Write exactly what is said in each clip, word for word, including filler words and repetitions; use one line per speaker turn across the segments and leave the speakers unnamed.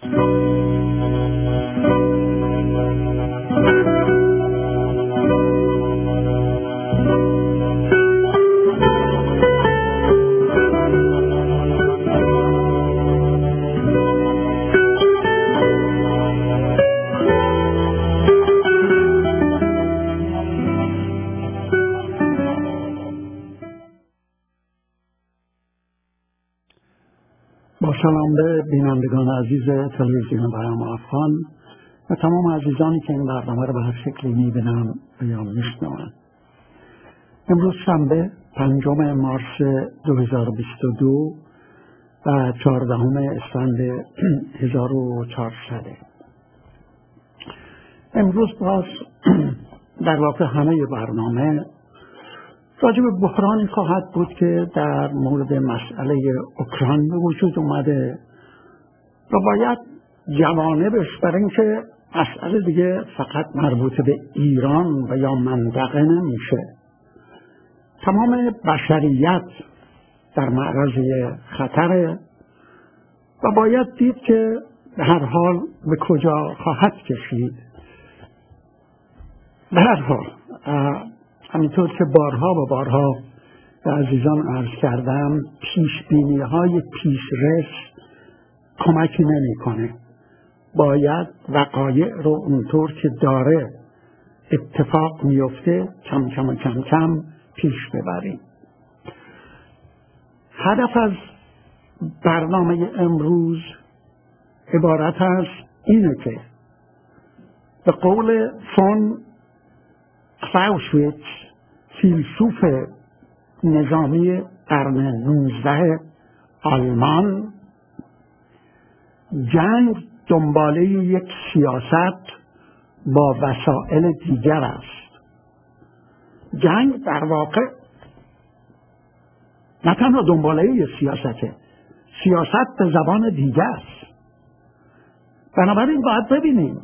با سلام به بینندگان عزیز تلویزیون پیام افغان و تمام عزیزانی که این برنامه را به هر شکلی میبینن و یا میشنون. امروز شنبه پنجم مارس دو هزار و بیست و دو و چهاردهم اسفند هزار و چهارصد. امروز باز در واقع همه برنامه راجع به بحرانی خواهد بود که در مورد مسئله اوکراین به وجود اومده و باید جوانبش برای اینکه مسئله دیگه فقط مربوط به ایران و یا منطقه نمیشه، تمام بشریت در معرض خطره و باید دید که به هر حال به کجا خواهد کشید. به هر حال همینطور که بارها و بارها به عزیزان عرض کردم، پیشبینی های پیشرس کمکی نمیکنه. باید وقایع رو اونطور که داره اتفاق میفته کم کم و کم کم پیش ببریم. هدف از برنامه امروز عبارت از اینه که به قول فون کلاوزویتز، فیلسوف نظامی قرن نوزده آلمان، جنگ دنباله یک سیاست با وسایل دیگر است. جنگ در واقع نه تنها دنباله یک سیاسته، سیاست به زبان دیگر است. بنابراین باید ببینیم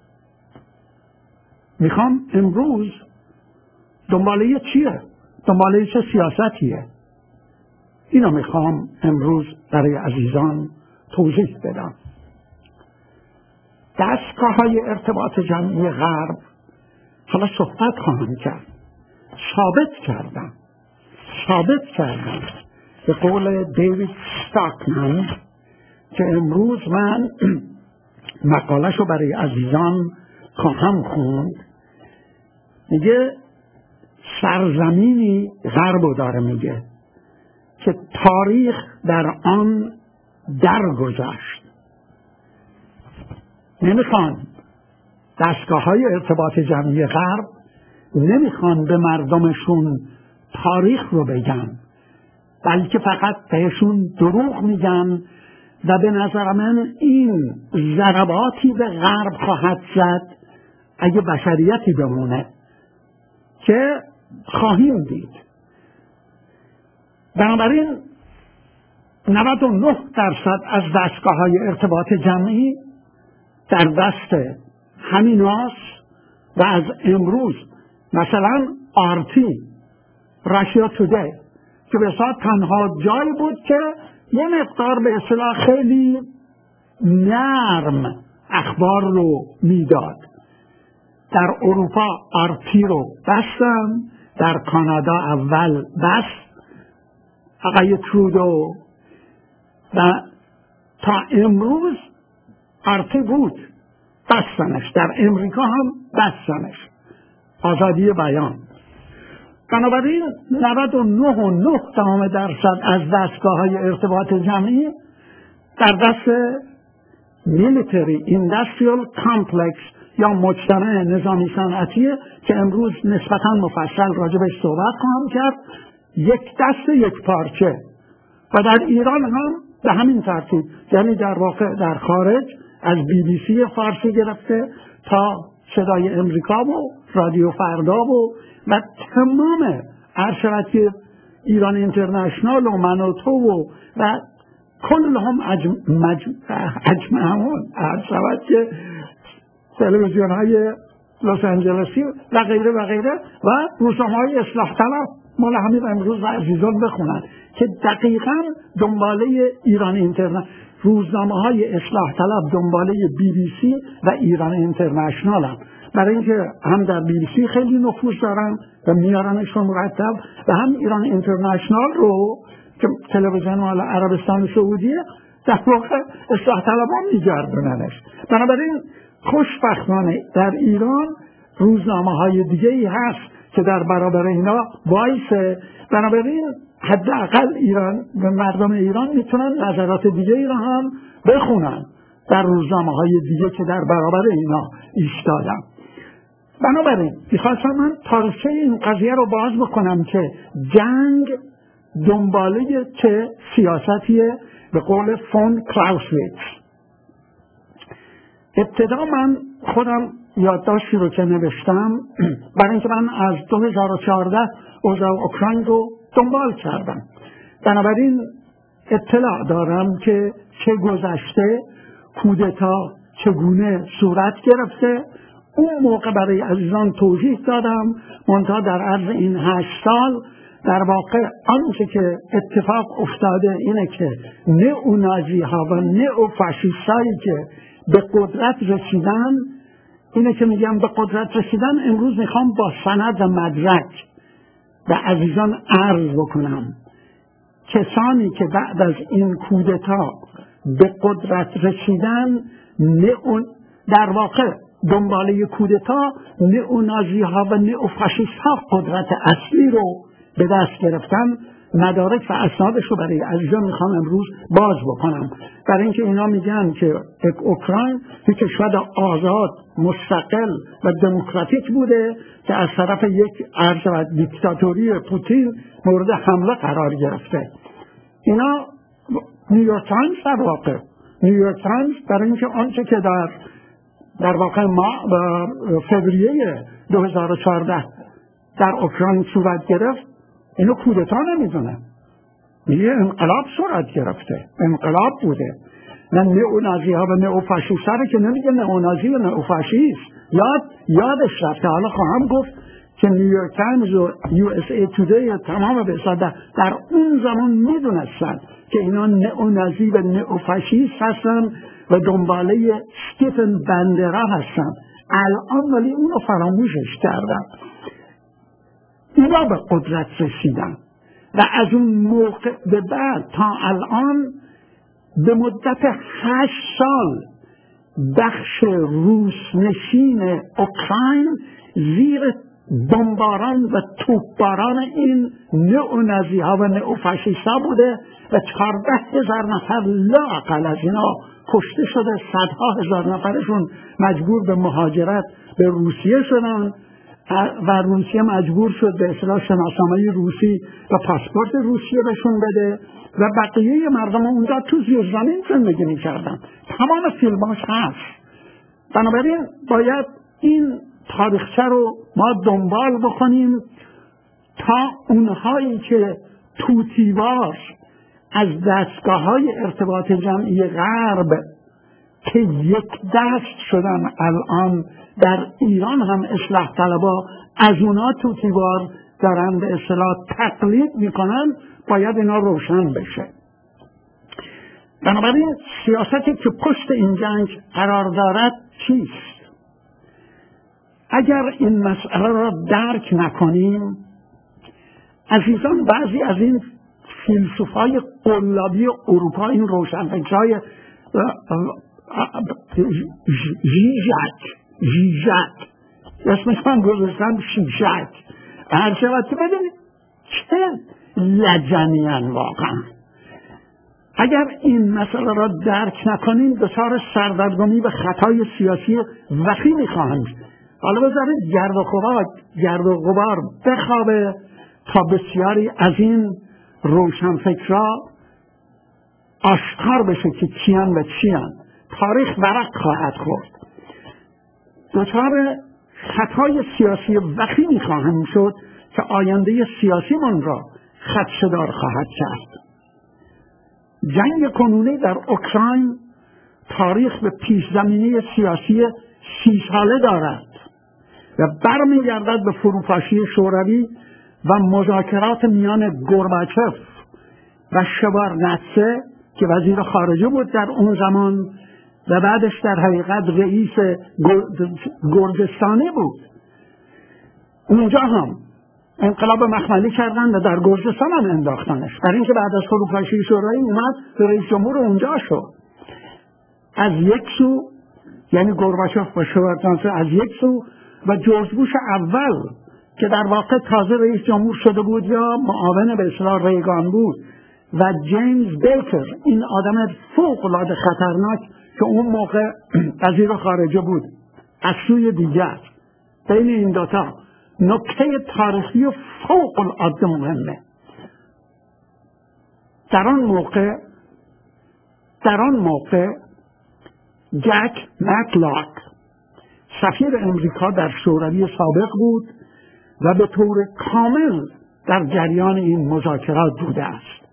میخوام امروز دنباله چیه؟ دنباله چه سیاستیه؟ اینو میخوام امروز برای عزیزان توضیح بدم. دستگاه های ارتباط جمعی غرب، حالا صحبت خواهم کرد، ثابت کردم ثابت کردم به قول دیوید ستاکمن که امروز من مقاله‌شو برای عزیزان خواهم خوند. میگه سرزمینی غربو داره میگه که تاریخ در آن درگذشت. نمیخوان دستگاه های ارتباط جمعی غرب نمیخوان به مردمشون تاریخ رو بگن، بلکه فقط بهشون دروغ میگن و به نظر من این ضرباتی به غرب خواهد زد اگه بشریتی بمونه که خواهیم دید. بنابراین نود و نه درصد از دستگاه های ارتباط جمعی در دست همیناست و از امروز مثلا آرتی، راشیا تودی که به اصطلاح تنها جایی بود که یه مقدار به اصطلاح خیلی نرم اخبار رو میداد. در اروپا آرتی رو بستن، در کانادا اول بست آقای ترودو و تا امروز آرتی بود، بستنش. در امریکا هم بستنش، آزادی بیان. بنابراین نود و نه و نه دهم درصد از دستگاه های ارتباط جمعی در دست میلیتری ایندستریال کامپلکس یا مجتمع نظامی صنعتیه که امروز نسبتاً مفصل راجبش صحبت خواهم کرد. یک دست یک پارچه. و در ایران هم به همین ترتیب، یعنی در واقع در خارج از بی بی سی فارسی گرفته تا صدای امریکا و رادیو فردا و و تمام ارشدی ایران اینترنشنال و منوتو و و کلهم اجمعون ارشد که تلویزیون های لس آنجلسی و غیره و غیره و روزنامه های اصلاح طلب مال همین امروز و عزیزان بخونن که دقیقاً دنباله ایران اینترنت روزنامه های اصلاح طلب دنباله بی بی سی و ایران اینترنشنال هم، برای اینکه هم در بی بی سی خیلی نفوذ دارن و میارنشون مرتب و هم ایران اینترنشنال رو که تلویزیون مال عربستان سعودیه در واقع اصلاح طلبان میگردوننش. بنابراین خوشبختانه در ایران روزنامه های دیگه ای هست که در برابر اینا وایسه. بنابراین حداقل ایران و مردم ایران میتونن نظرات دیگه ای را هم بخونن در روزنامه های دیگه که در برابر اینا ایستادن. بنابراین میخواستم من تاریخچه این قضیه رو باز بکنم که جنگ دنباله چه سیاستیه به قول فون کلاوسویتز. ابتدا من خودم یادداشتی رو که نوشتم برای اینکه من از دو هزار و چهارده اوضاع اوکراین رو دنبال کردم، بنابراین اطلاع دارم که چه گذشته، کودتا چگونه صورت گرفته. اون موقع برای عزیزان توضیح دادم، منتها در عرض این هشت سال در واقع آنچه که اتفاق افتاده اینه که نئونازی ها و نئوفاشیست هایی که به قدرت رسیدن، اینه که میگم به قدرت رسیدن، امروز میخوام با سند و مدرک به عزیزان عرض بکنم کسانی که بعد از این کودتا به قدرت رسیدن، نئون در واقع دنباله کودتا نئونازی ها و نئوفاشیست ها قدرت اصلی رو به دست گرفتن. مدارک و اسنادش رو برای عزیزان میخوام امروز باز بکنم، برای اینکه اینا میگن که اوکراین یک کشور آزاد، مستقل و دموکراتیک بوده که از طرف یک ارز و دیکتاتوری پوتین مورد حمله قرار گرفته. اینا نیویورک تایمز در واقع نیویورک تایمز برای اینکه آنچه که در در واقع ما فوریه دو هزار و چهارده در اوکراین صورت گرفت، اینو کودتا نمیدونه، میگه انقلاب صورت گرفته، انقلاب بوده. نه نئونازی ها و نئوفاشیست ها که نمیگه نئونازی و نئوفاشیست، یاد یادش رفته. حالا خواهم گفت که نیویورک تایمز و یو اس ای تودی تمام به اصلا در اون زمان میدونستن که اینا نئونازی و نئوفاشیست هستن و دنباله استیفن بندرا هستن. الان ولی اونو فراموشش کردن. اینا به قدرت رسیدن و از اون موقع به بعد تا الان به مدت هشت سال بخش روسنشین اوکراین زیر بمباران و توپباران این نئونازی ها و نئوفاشیست ها بوده و چهارده هزار نفر لااقل از اینا کشته شده، صدها هزار نفرشون مجبور به مهاجرت به روسیه شدن و روسیه مجبور شد به اصطلاح شناسنامه روسی و پاسپورت روسیه بهشون بده و بقیه مردم اونجا تو زیرزمین زندگی می‌کردن. تمام فیلماش هست. بنابراین باید این تاریخچه رو ما دنبال بکنیم تا اونهایی که توتیوار از دستگاه‌های ارتباط جمعی غرب که یک دست شدن الان در ایران هم اصلاح طلبا از اونا توتیوار دارن به اصطلاح تقلید میکنن، باید اینا روشن بشه. بنابراین سیاستی که پشت این جنگ قرار دارد چیست؟ اگر این مسئله را درک نکنیم، عزیزان بعضی از این فیلسوفای قلابی اروپا، این روشنفکرهای ژیژک ژیژک اسمش من گذاشتم شیشک، هر شود که بدونید چه لجنیان واقعا. اگر این مسئله را درک نکنیم دچار سردرگمی و خطای سیاسی وخیمی خواهند. حالا بذارید گرد و غبار گرد و غبار بخوابه تا بسیاری از این روشنفکرها آشکار بشه که کیان و چیان. تاریخ ورق خواهد خورد، دچار خطای سیاسی وخیمی خواهند شد که آینده سیاسی من را خدشه‌دار خواهد کرد. جنگ کنونی در اوکراین تاریخ به پیش زمینه سیاسی سی ساله دارد و برمیگردد به فروپاشی شوروی و مذاکرات میان گورباچف و شوارنتسه که وزیر خارجه بود در اون زمان و بعدش در حقیقت رئیس گرجستانی بود، اونجا هم انقلاب مخملی کردن و در گرجستان هم انداختنش، برای اینکه بعد از فروپاشی شورایی اومد رئیس جمهور اونجا شد. از یک سو یعنی گورباچوف با شوروی از یک سو و جورج بوش اول که در واقع تازه رئیس جمهور شده بود یا معاون به اصطلاح ریگان بود و جیمز بیکر، این آدم فوق العاده خطرناک که اون موقع وزیر خارجه بود. از سوی دیگر بین این دوتا نکته تاریخی فوق العاده مهمه. در آن موقع در آن موقع جک مکلاک سفیر امریکا در شوروی سابق بود و به طور کامل در جریان این مذاکرات بوده است.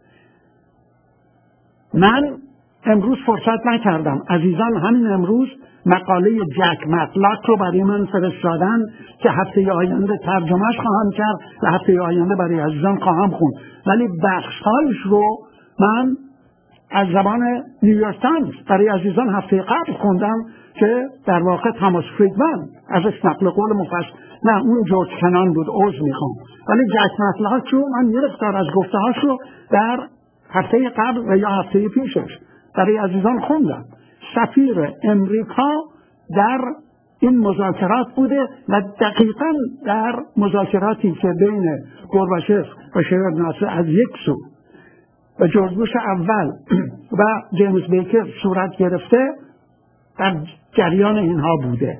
من امروز فرصت نکردم، عزیزان همین امروز مقاله جک مکلاک رو برای من فرستادن که هفته آینده ترجمهش خواهم کرد و هفته آینده برای عزیزان خواهم خوند، ولی بخش‌هایش رو من از زبان نیویورک تایمز برای عزیزان هفته قبل خوندم که در واقع تاماس فریدمن ازش نقل قول مفصل، نه اون جورج کنان بود، عذر میخوام، ولی جک مکلاک رو من یه مقدار از گفته‌هاش رو در هفته قبل و یا هفته پیشش برای عزیزان خوندم. سفیر امریکا در این مذاکرات بوده و دقیقاً در مذاکراتی که بین گورباچوف و شوروی از یک سو و جورج بوش اول و جیمز بیکر صورت گرفته در جریان اینها بوده.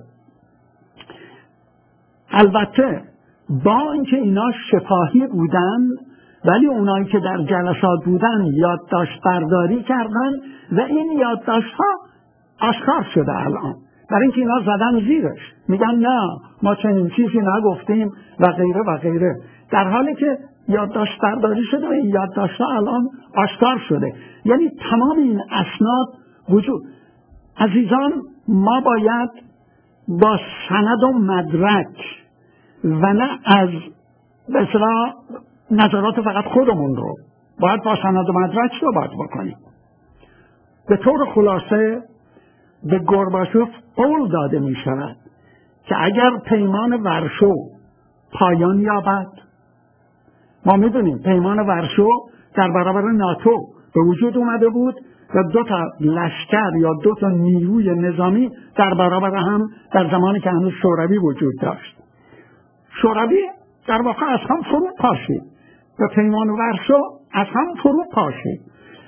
البته با اینکه اینا شفاهی بودن ولی اونایی که در جلسات بودن یادداشت برداری کردن و این یادداشت ها آشکار شده الان، برای اینکه اینا زدن زیرش میگن نه ما چنین چیزی نگفتیم و غیره و غیره، در حالی که یادداشت برداری شده و این یادداشت ها الان آشکار شده. یعنی تمام این اسناد وجود. عزیزان ما باید با سند و مدرک و نه از به اصطلاح نظرات فقط خودمون رو باید با سند و مدرک صحبت بکنیم. به طور خلاصه به گورباچوف قول داده می شود که اگر پیمان ورشو پایان یابد، ما می دونیم پیمان ورشو در برابر ناتو به وجود اومده بود و دو تا لشکر یا دو تا نیروی نظامی در برابر هم در زمانی که هنوز شوروی وجود داشت. شوروی در واقع از هم فرو پاشید و پیمان ورشو از هم فرو پاشید.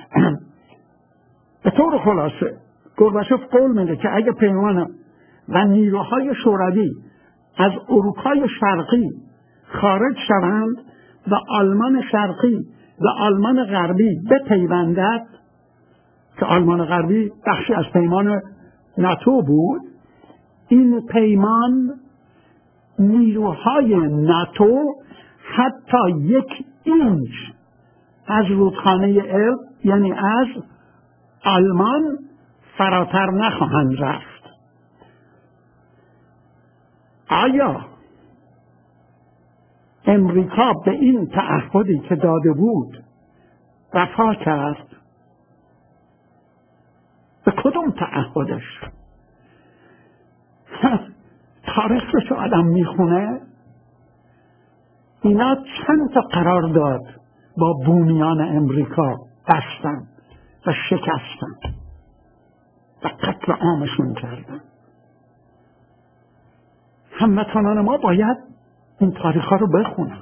به طور خلاصه گورباچوف قول میده که اگه پیمان و نیروهای شوروی از اروپای شرقی خارج شوند و آلمان شرقی و آلمان غربی بپیوندد، که آلمان غربی بخشی از پیمان ناتو بود، این پیمان نیروهای ناتو حتی یک اینچ از رودخانه ال یعنی از آلمان فراتر نخواهند رفت. آیا امریکا به این تعهدی که داده بود وفا کرد؟ به کدوم تعهدش؟ تاریخ رو که آدم میخونه اینا چند تا قرارداد با بومیان امریکا بستن و شکستن و قتل عامشون کردن. هموطنان ما باید این تاریخ ها رو بخونن.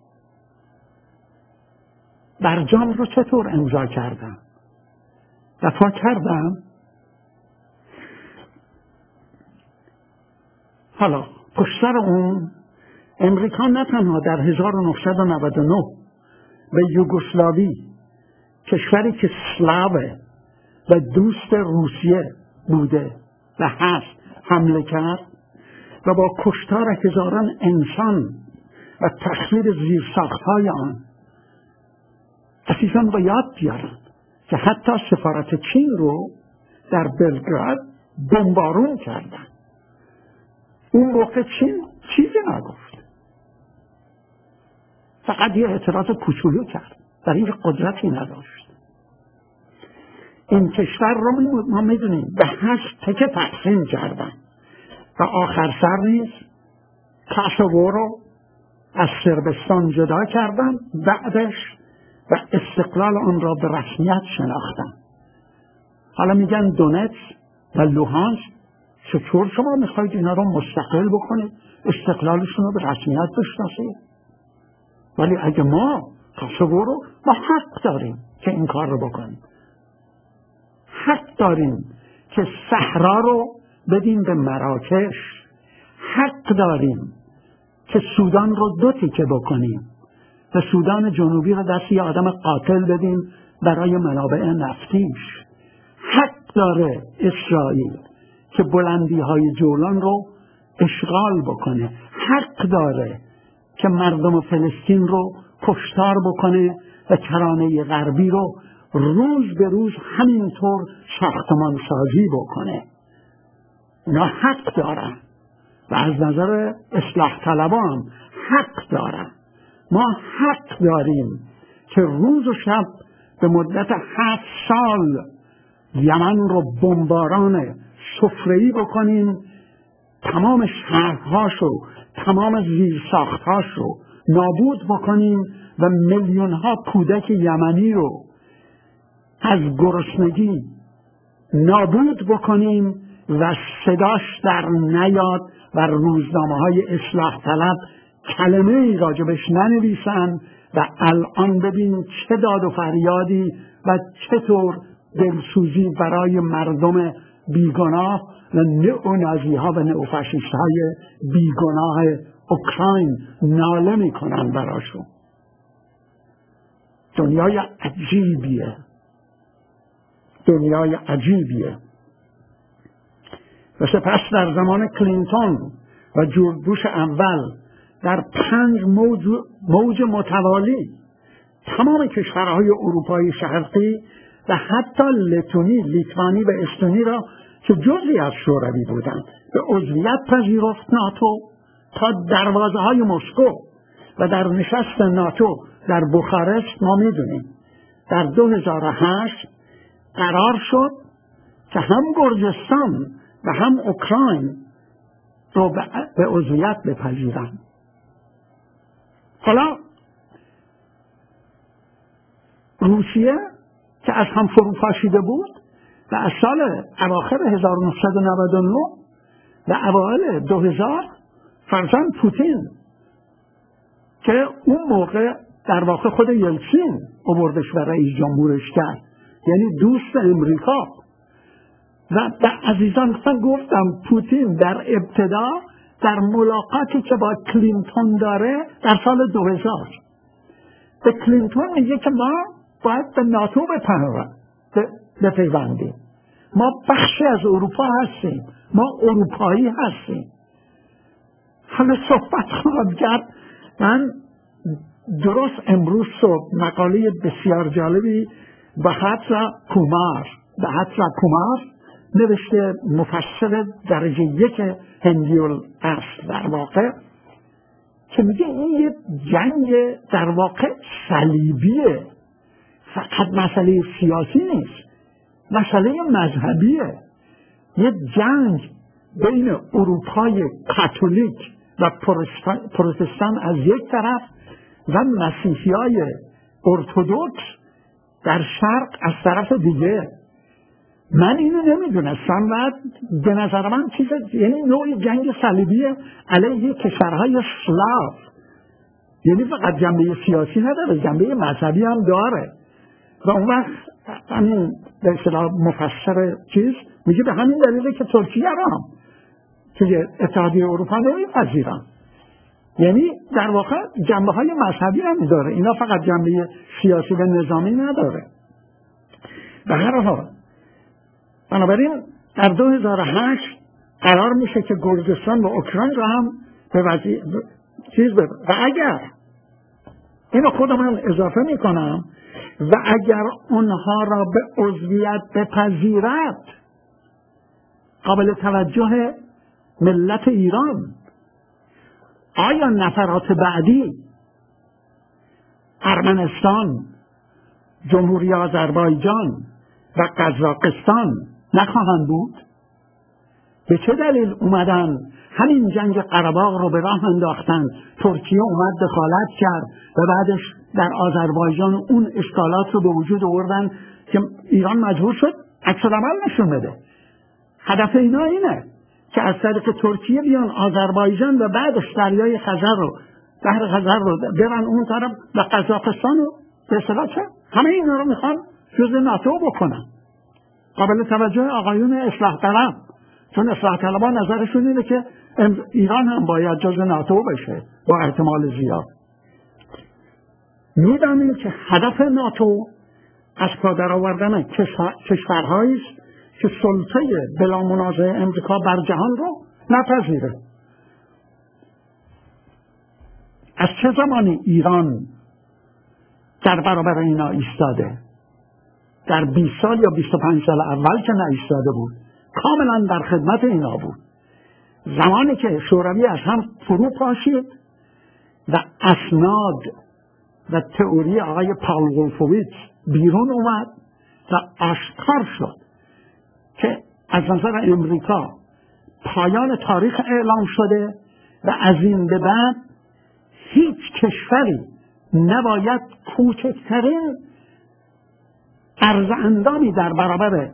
برجام رو چطور امضا کردن؟ وفا کردن؟ حالا پشتر اون امریکا نه تنها در هزار و نهصد و نود و نه به یوگسلاوی، کشوری که سلاوه و دوست روسیه بوده و هست، حمله کرد و با کشتار هزاران انسان و تخریب زیرساخت‌های آن. عزیزان با یاد بیارن که حتی سفارت چین رو در بلگراد بمبارون کردن. اون موقع چین چیزی نگفت، فقط یه اعتراض کوچولو کرد، در این قدرتی نداشت. این کشور رو ما میدونیم به هشت تکه تقسیم کردن و آخر سر نیز کاسوو رو از صربستان جدا کردن، بعدش و استقلال آن را به رسمیت شناختن. حالا میگن دونتس و لوهانسک، چطور شما میخواید اینا رو مستقل بکنید، استقلالشون رو به رسمیت بشناسید؟ ولی اگه ما کاسوو رو، ما حق داریم که این کار رو بکنیم، حق داریم که صحرا رو بدیم به مراکش، حق داریم که سودان رو دو تیکه بکنیم و سودان جنوبی رو دست یه آدم قاتل بدیم برای منابع نفتیش. حق داره اسرائیل که بلندی های جولان رو اشغال بکنه، حق داره که مردم فلسطین رو کشتار بکنه و کرانه غربی رو روز به روز همینطور ساختمان سازی بکنه. اینا حق دارن و از نظر اصلاح طلبان حق دارن. ما حق داریم که روز و شب به مدت هفت سال یمن رو بمباران سفره‌ای بکنیم، تمام شهرهاش رو، تمام زیرساختهاش رو نابود بکنیم و میلیون ها کودک یمنی رو از گرسنگی نابود بکنیم و صداش در نیاد و روزنامه های اصلاح طلب کلمه ای راجبش ننویسن و الان ببین چه داد و فریادی و چطور دلسوزی برای مردم بیگناه و نئونازی ها و نئوفاشیست های بیگناه اوکراین ناله میکنن براشون. دنیای عجیبیه، دنیای عجیبیه. و سپس در زمان کلینتون و جورج بوش اول در پنج موج, موج متوالی تمام کشورهای اروپای شرقی و حتی لتونی، لیتوانی و استونی را که جزئی از شوروی بودند به عضویت پذیرفت ناتو تا دروازه های مسکو. و در نشست ناتو در بوخارست ما میدونیم در دو هزار و هشت قرار شد که هم گرجستان و هم اوکراین رو به عضویت بپذیرند. حالا روسیه که از هم فرو پاشیده بود و از سال اواخر هزار و نهصد و نود و نه و اوایل دو هزار فرزند پوتین که اون موقع در واقع خود یلتسین آوردش و رئیس جمهورش کرد، یعنی دوست امریکا. و به عزیزان من گفتم پوتین در ابتدا در ملاقاتی که با کلینتون داره در سال دو هزار به کلینتون میگه که ما باید به ناتو بپیوندیم، ما بخشی از اروپا هستیم، ما اروپایی هستیم. حالا صحبت خواهد کرد. من درست امروز صبح مقاله بسیار جالبی به حتلا کومار به حتلا کومار نوشته، مفسر درجه یک هندیول است در واقع، که میگه این یه جنگ در واقع صلیبیه، فقط مسئله سیاسی نیست، مسئله مذهبیه. یه جنگ بین اروپای کاتولیک و پروتستان از یک طرف و مسیحیای ارتدوکس در شرق از طرف دیگه. من اینو نمیدونستم و به نظر من چیز، یعنی نوعی جنگ صلیبی علیه کشورهای سلاو، یعنی فقط جنبه سیاسی نداره، جنبه مذهبی هم داره. و اون وقت همین به اصطلاح مفسر چیز میگه به همین دلیله که ترکیه را هم که اتحادیه اروپا نمیپذیرن، یعنی در واقع جنبه های مذهبی هم داره، اینا فقط جنبه سیاسی و نظامی نداره. به هر حال بنابراین در دو هزار و هشت قرار میشه که گرجستان و اوکراین را هم به وضعی چیز بده. و اگر اینو خودم هم اضافه میکنم، و اگر اونها را به عضویت بپذیرد قابل توجه ملت ایران، آیا نفرات بعدی ارمنستان، جمهوری آذربایجان و قزاقستان نخواهند بود؟ به چه دلیل اومدن همین جنگ قره‌باغ رو به راه انداختن؟ ترکیه اومد دخالت کرد و بعدش در آذربایجان اون اشکالات رو به وجود آوردن که ایران مجبور شد عکس‌العمل نشون بده. هدف اینا اینه که از طریق ترکیه بیان آذربایجان و بعدش دریای خزر رو بحر خزر رو برن اون طرف و قزاقستان رو به اصطلاح چه؟ همه اینا رو میخوان جزء ناتو بکنن. قابل توجه آقایون اصلاح طلب، چون اصلاح طلب‌ها نظرشون اینه که ایران هم باید جزء ناتو بشه با احتمال زیاد. میدانیم که هدف ناتو از پا در آوردن کشورهایی است که سلطه بلا منازع امریکا بر جهان رو نپذیره. از چه زمانی ایران در برابر اینا ایستاده؟ در بیست سال یا بیست و پنج سال اول که نایستاده بود، کاملا در خدمت اینا بود. زمانی که شوروی از هم فرو پاشید و اسناد و تئوری آقای پاول وولفویتس بیرون اومد و آشکار شد که از نظر امریکا پایان تاریخ اعلام شده و از این به بعد هیچ کشوری نباید کوچکترین عرض اندامی در برابر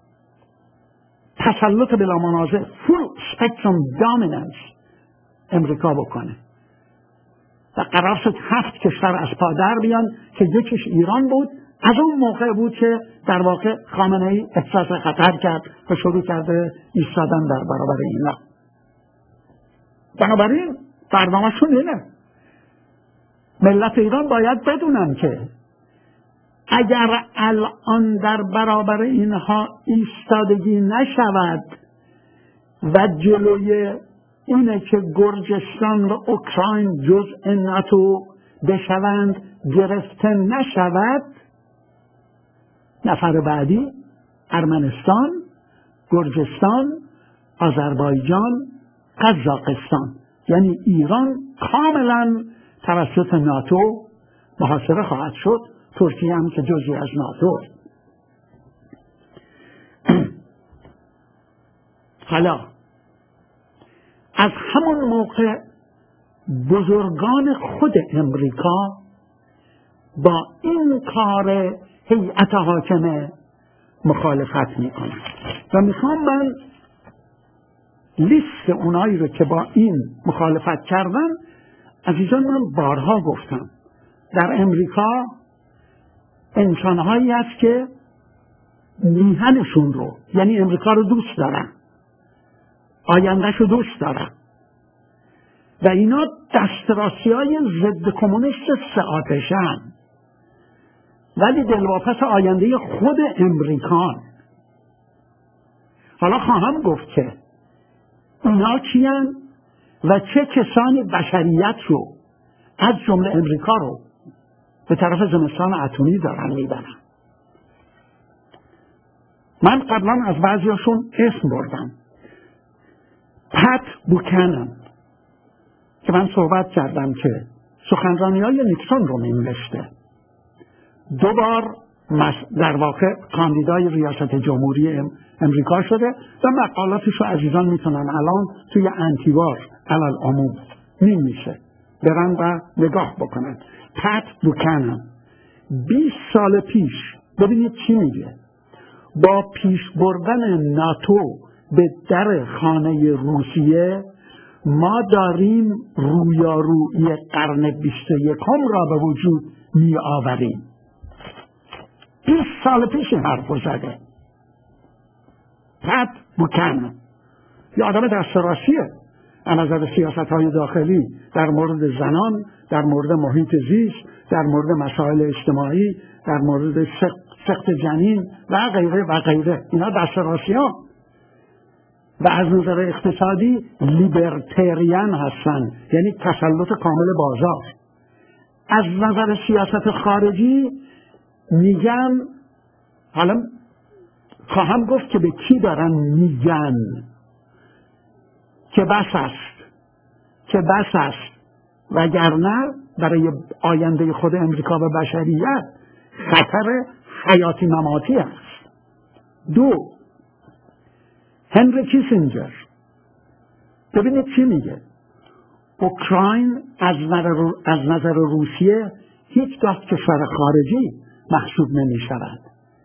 تسلط بلا منازع فول سپکتروم دامیننس امریکا بکنه و قرار شد هفت کشور از پا در بیان که یکیش ایران بود. از اون موقع بود که در واقع خامنه‌ای احساس خطر کرد و شروع کرده ایستادن در برابر اینا. بنابراین برنامه‌شون اینه. ملت ایران باید بدونن که اگر الان در برابر اینها ایستادگی نشود و جلوی اینه که گرجستان و اوکراین جزء ناتو بشوند گرفته نشود، نفر بعدی ارمنستان، گرجستان، آذربایجان، قزاقستان، یعنی ایران کاملا توسط ناتو محاصره خواهد شد. ترکیه هم که جزئی از ناتو. حالا از همون موقع بزرگان خود امریکا با این کار هیئت حاکمه مخالفت میکنن و میخوام من لیست اونایی رو که با این مخالفت کردن، عزیزان من بارها گفتم در امریکا انسانهایی هست که میهنشون رو، یعنی امریکا رو دوست دارن، آیندهش رو دوست دارن و اینا دستراسی های ضد کمونیست سه آتشن، ولی دلواپس آینده خود امریکان. حالا خواهم گفت که اینا کیان و چه کسانی بشریت رو از جمله امریکا رو به طرف زمستان اتمی دارن میبرن. من قبلا از بعضیاشون اسم بردم. پت بوکانن که من صحبت کردم که سخنرانی های نیکسون رو می‌نوشته، دو بار در واقع کاندیدای ریاست جمهوری امریکا شده و مقالاتش رو عزیزان میتونن الان توی انتیوار علل عموم میمیشه برن و نگاه بکنن. پت بوکانن بیست سال پیش، ببینید چی میگه، با پیش بردن ناتو به در خانه روسیه ما داریم رویارویی قرن بیست و یکم را به وجود می آوریم. بیست سال پیش این حرف زده پت بوکانن. یه آدم دستراسیه از نظر سیاست های داخلی در مورد زنان، در مورد محیط زیست، در مورد مسائل اجتماعی، در مورد سقط جنین و غیره و غیره. اینا دستراسی ها و از نظر اقتصادی لیبرتریان هستن، یعنی تسلط کامل بازار. از نظر سیاست خارجی میگن، حالا خواهم گفت که به کی دارن میگن که بس است که بس است وگرنه برای آینده خود امریکا و بشریت خطر حیاتی مماتی است. دو، هنری کیسینجر. ببینید چی میگه. اوکراین از نظر, از نظر روسیه هیچگاه کشور خارجی محسوب نمی شود.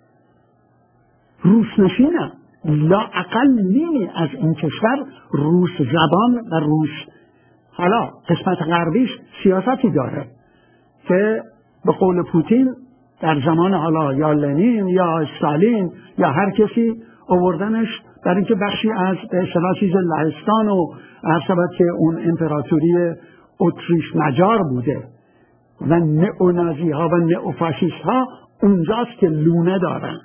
روس نشینه، لااقل نیمی از این کشور روس زبان و روس، حالا قسمت غربیش سیاستی داره که به قول پوتین در زمان حالا یا لنین یا استالین یا هر کسی آوردنش در اینکه بخشی از به اصطلاح چیز لهستان و هر سبب که اون امپراتوری اتریش مجار بوده و نئونازی ها و نئوفاشیست ها اونجاست که لونه دارن،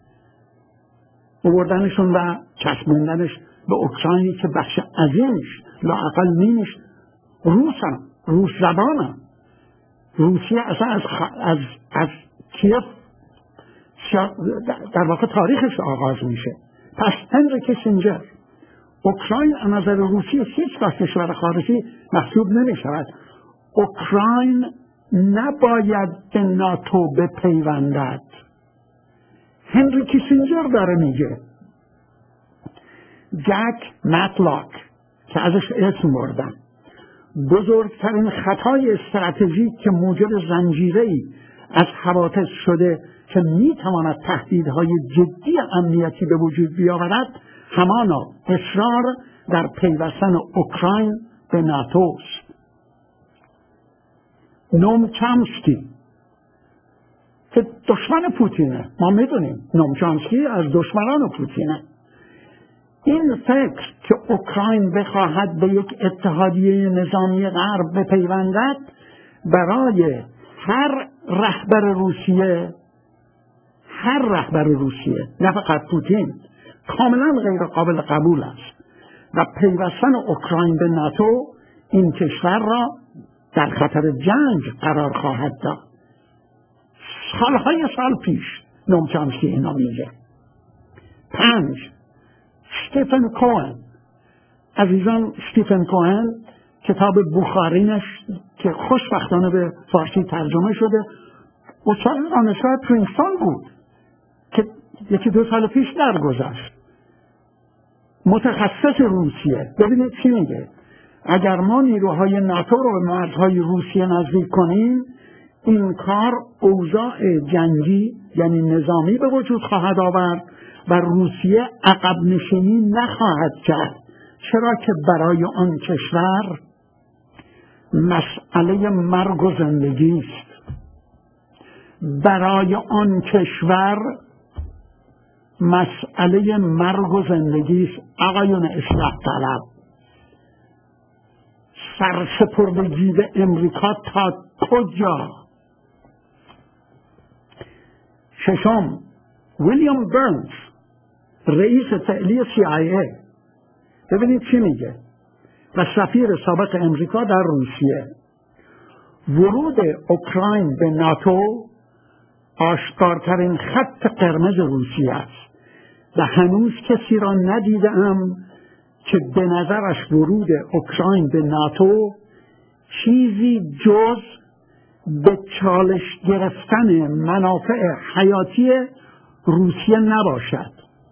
آوردنشون و چسبوندنش به اوکراینی که بخش عظیمش لااقل نیمش روس هم روس زبان هم. روسیه اصلا از, خ... از, از کیف در واقع تاریخش آغاز میشه. پس هنری کیسینجر، اوکراین از نظر روسیه هیچ وقت کشور خارجی محسوب نمی شود. اوکراین نباید به ناتو بپیوندد. هنری کیسینجر داره میگه. جک متلاک که ازش اسم بردن، بزرگترین خطای استراتژیک که موجب زنجیره‌ای از حوادث شده که میتواند تهدیدهای جدی امنیتی به وجود بیاورد، همانا اصرار در پیوستن اوکراین به ناتو است. نوم چامسکی که دشمن پوتینه، ما میدونیم نوم چامسکی از دشمنان پوتینه، این فکر که اوکراین بخواهد به یک اتحادیه نظامی غرب بپیوندد برای هر رهبر روسیه هر رهبر روسیه نه فقط پوتین کاملا غیر قابل قبول است و پیوستن اوکراین به ناتو این کشور را در خطر جنگ قرار خواهد داد. سالهای سال پیش نوم چامسکی اینا میگه. پنج، استیفن کوهن. عزیزان، استیفن کوهن کتاب بخارینش که خوشبختانه به فارسی ترجمه شده استاد دانشگاه پرینستون بود که یکی دو سال پیش درگذشت، متخصص روسیه. ببینید چی میگه. اگر ما نیروهای ناتو رو به مرزهای روسیه نزدیک کنیم، این کار اوضاع جنگی یعنی نظامی به وجود خواهد آورد و روسیه عقب نشینی نخواهد کرد، چرا که برای آن کشور مسئله مرگ و زندگی است. برای آن کشور مسئله مرگ و زندگی است. آقایون اصلاح طلب، سرسپردگی به امریکا تا کجا؟ ششم، ویلیام برنز، رئیس فعلی سی آی ای. ببینید چی میگه و سفیر سابق امریکا در روسیه. ورود اوکراین به ناتو آشکارترین خط قرمز روسیه است و هنوز کسی را ندیدم که به نظرش ورود اوکراین به ناتو چیزی جز به چالش گرفتن منافع حیاتی روسیه نباشد.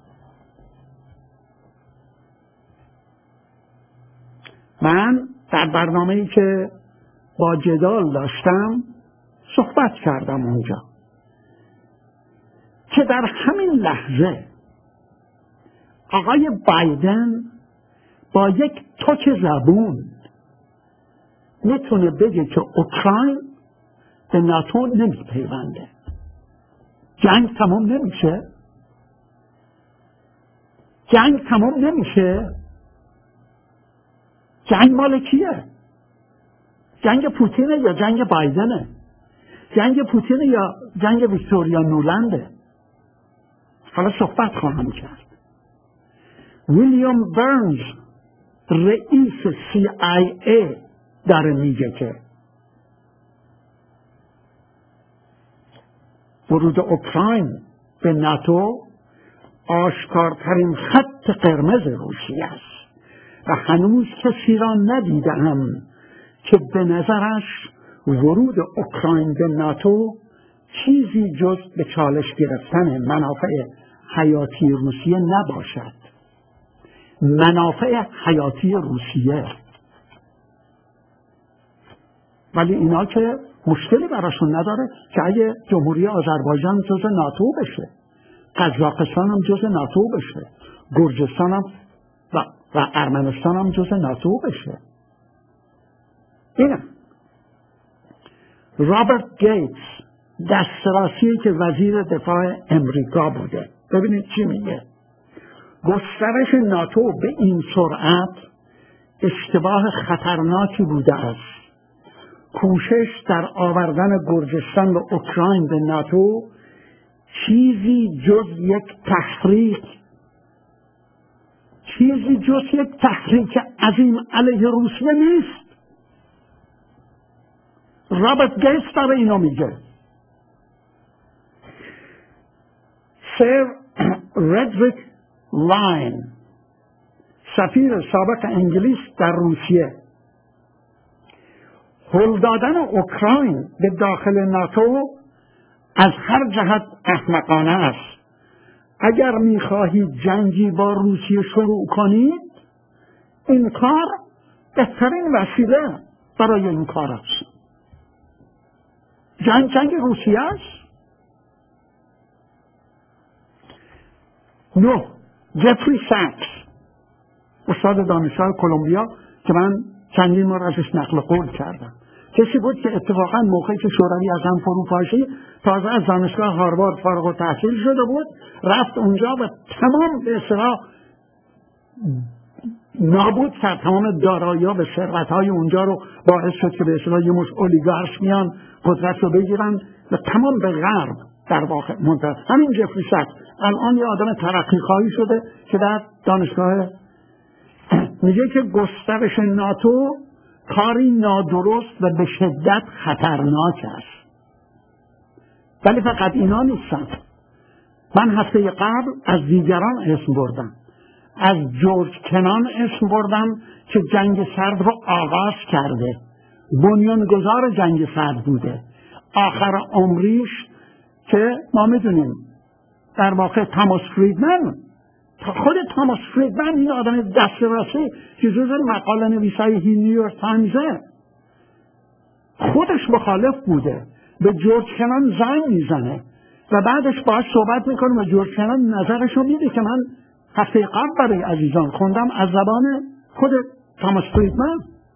من در برنامه‌ای که با جدال داشتم صحبت کردم اونجا که در همین لحظه آقای بایدن با یک تک زبون میتونه بگه که اوکراین به ناتو نمیپیونده. جنگ تمام نمیشه. جنگ تمام نمیشه. جنگ مال کیه؟ جنگ پوتینه یا جنگ بایدنه؟ جنگ پوتینه یا جنگ ویکتوریا نولنده؟ حالا صحبت خواهم کرد. ویلیام برنز، رئیس سی آی ای، داره میگه که ورود اوکراین به ناتو آشکارترین خط قرمز روسیه است و هنوز کسی را ندیدم که به نظرش ورود اوکراین به ناتو چیزی جز به چالش گرفتن منافع حیاتی روسیه نباشد، منافع حیاتی روسیه. ولی اینا که مشکلی براشون نداره که اگه جمهوری آذربایجان جز ناتو بشه، قزاقستان هم جز ناتو بشه، گرجستان هم و, و ارمنستان هم جز ناتو بشه. اینه رابرت گیتس، دستراسی که وزیر دفاع امریکا بوده. ببینید چی میگه: گسترش ناتو به این سرعت اشتباه خطرناکی بوده است. کوشش در آوردن گرجستان و اوکراین به ناتو چیزی جز یک تحریک چیزی جز یک تحریک عظیم علیه روسیه نیست. رابرت گیتس داره اینو میگه. سر ردریک لاین، سفیر سابق انگلیس در روسیه: هل دادن اوکراین به داخل ناتو از هر جهت احمقانه است. اگر میخواهید جنگی با روسیه شروع کنید، این کار بهترین وسیله برای این کار است. جنگ جنگ روسیه است. نه، جفری ساکس، استاد دانشگاه کلمبیا که من چندین بار ازش نقل قول کردم، کسی بود که اتفاقا موقعی که شوروی از هم فروپاشید تازه از دانشگاه هاروارد فارغ التحصیل شده بود، رفت اونجا و تمام به اصطلاح نابود کرد تمام دارایی‌ها و ثروت‌های اونجا رو، باعث شد که به اصطلاح یه مش اولیگارش میان قدرت رو بگیرن و تمام به غرب در واقع منتهی. همین جفری ساکس الان یه آدم ترقی‌خواهی شده که در دانشگاه میگه که گسترش ناتو کاری نادرست و به شدت خطرناک است. ولی فقط اینا نیستن. من هفته قبل از دیگران اسم بردم، از جورج کنان اسم بردم که جنگ سرد رو آغاز کرده، بنیانگذار جنگ سرد بوده. آخر عمریش که ما میدونیم در واقع تاماس فریدمن، خود تاماس فریدمن این آدم دست راستی که جزو مقاله نویسای نیویورک تایمزه، خودش مخالف بوده، به جورج کنان زنگ میزنه و بعدش باهاش صحبت میکنه و جورج کنان نظرش رو میده که من هفته قبل برای عزیزان خوندم از زبان خود تاماس فریدمن.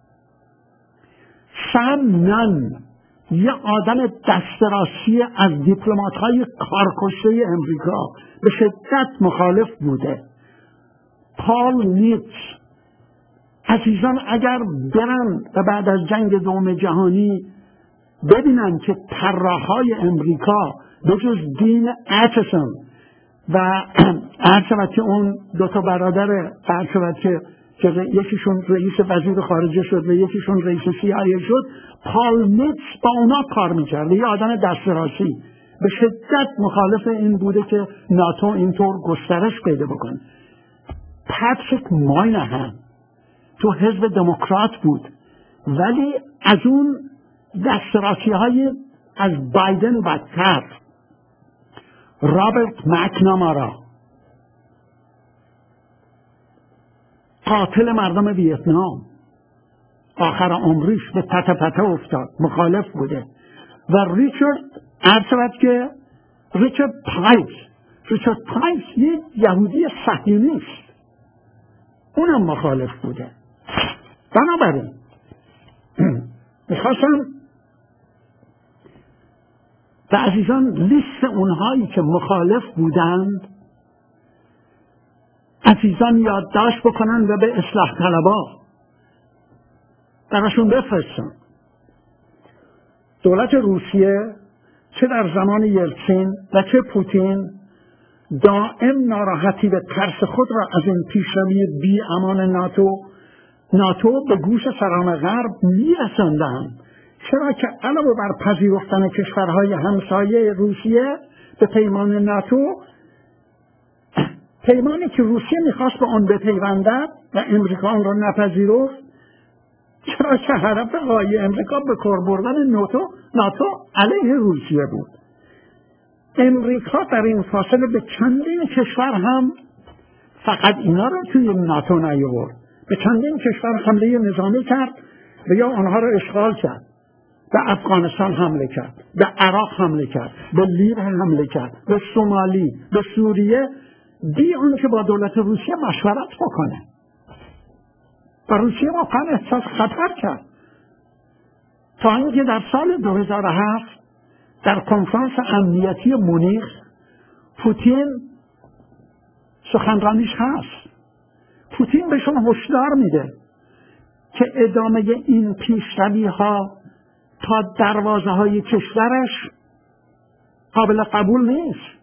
سم نان، یه آدم دسترسی از دیپلمات‌های کارکشته امریکا، به شدت مخالف بوده. پال نیتز، عزیزان اگر برن و بعد از جنگ دوم جهانی ببینن که طراحهای امریکا به جز دین اتسون و هرچند که اون دو تا برادر هرچند که که یکیشون رئیس وزیر خارجه شد و یکیشون رئیس سی آی ای شد، پال نیتز با اونا کار میکرده، یه آدم دسترسی، به شدت مخالف این بوده که ناتو اینطور گسترش پیدا بکنه. پاتریک ماینهان تو حزب دموکرات بود، ولی از اون دستراسی های از بایدن بدتر. رابرت مکنامارا، قاتل مردم ویتنام، آخر عمریش به پته پته افتاد، مخالف بوده. و ریچارد ارتبط که ریچارد پایس ریچارد پایس یه یهودی صهیونیست، اونم مخالف بوده. بنابراین میخواستم به عزیزان لیست اونهایی که مخالف بودند عزیزان یادداشت بکنن و به اصلاح طلبا براشون بفرستن. دولت روسیه چه در زمان یلتسین و چه پوتین دائم ناراحتی و ترس خود را از این پیشروی بی امان ناتو ناتو به گوش سران غرب می‌رساندند، چرا که علاوه بر پذیرفتن کشورهای همسایه روسیه به پیمان ناتو، پیمانی که روسیه میخواست به آن بپیوندد و امریکا آن را نپذیرفت، چرا که هدف غایی امریکا به کار بردن ناتو ناتو علیه روسیه بود. امریکا در این فاصله به چندین کشور هم فقط اینا رو توی ناتو نیاورد، به چندین کشور حمله نظامی کرد و یا آنها رو اشغال کرد. به افغانستان حمله کرد، به عراق حمله کرد، به لیبی حمله کرد، به سومالی، به سوریه، بی آنکه با دولت روسیه مشورت بکنه. و روسیه واقعا احساس خطر کرد تا اینکه در سال دو هزار و هفت در کنفرانس امنیتی مونیخ پوتین سخنرانیش هست. پوتین بهشون هشدار میده که ادامه این پیشروی ها تا دروازه های کشورش قابل قبول نیست.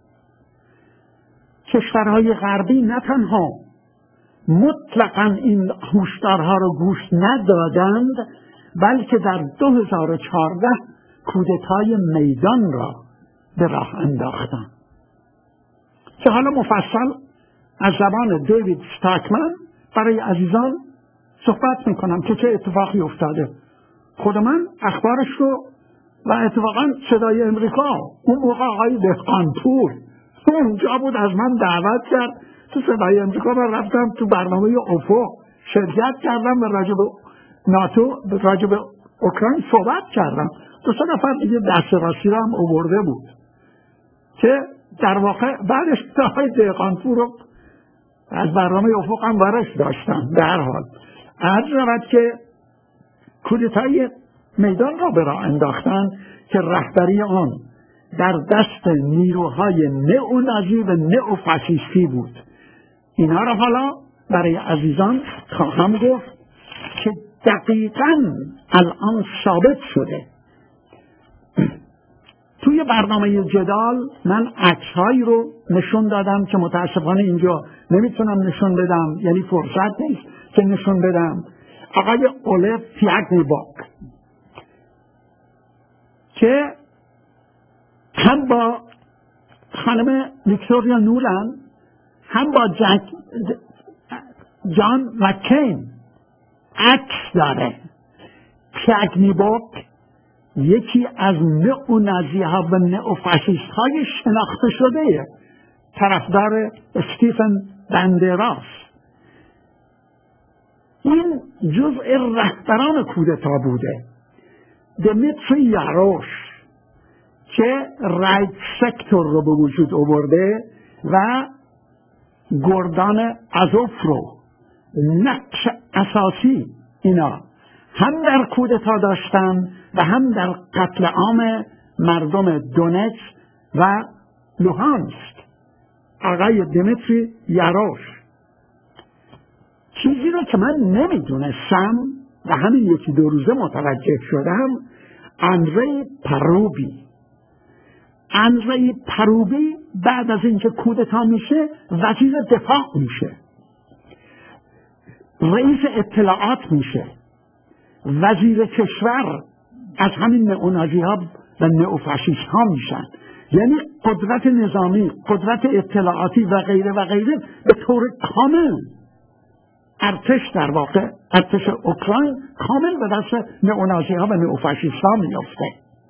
کشورهای غربی نه تنها مطلقاً این هشدارها رو گوش ندادند، بلکه در دو هزار و چهارده کودتای میدان را به راه انداختند که حالا مفصل از زبان دیوید استاکمن برای عزیزان صحبت میکنم که چه اتفاقی افتاده. خود من اخبارش رو و اتفاقا صدای امریکا اون موقع آقای دهقانپور اونجا بود، از من دعوت کرد تو صدای امریکا رو رفتم تو برنامه افق شرکت کردم و راجب ناتو راجب اوکراین صحبت کردم. دو سه نفر دیگه دست راستی رو هم آورده بود که در واقع بعدش آقای دهقانپور رو از برنامه افق هم برش داشتم. در حال عرض رود که کودتای میدان را به راه انداختن که رهبری آن در دست نیروهای نئونازی و نئوفاشیستی بود. اینا را حالا برای عزیزان خواهم گفت که دقیقاً الان ثابت شده. توی برنامه جدال من عکس‌هایی رو نشون دادم که متاسفانه اینجا نمیتونم نشون بدم، یعنی فرصت نیست که نشون بدم. آقای اولف پیاگنیباک که هم با خانم ویکتوریا نولند هم با جک جان مکین عکس داره. پیاگنیباک یکی از نئونازی ها و نئوفاشیست های شناخته شده طرفدار استیفن بندراس. این جزء رهبران کودتا بوده. دمیتری یاروش که رایت سکتور رو به وجود آورده و گردان ازوف رو نقش اساسی اینا هم در کودتا داشتن و هم در قتل عام مردم دونتسک و لوهانسک. آقای دمیتری یاروش چیزی رو که من نمیدونستم و همین یکی دو روزه متوجه شدم، اندری پروبی اندری پروبی بعد از اینکه کودتا میشه وزیر دفاع میشه، رئیس اطلاعات میشه، وزیر کشور از همین نئونازی ها و نئوفاشیست ها میشن. یعنی قدرت نظامی، قدرت اطلاعاتی و غیره و غیره به طور کامل ارتش در واقع ارتش اوکراین کامل به دست نئونازی ها و نئوفاشیست ها میفته.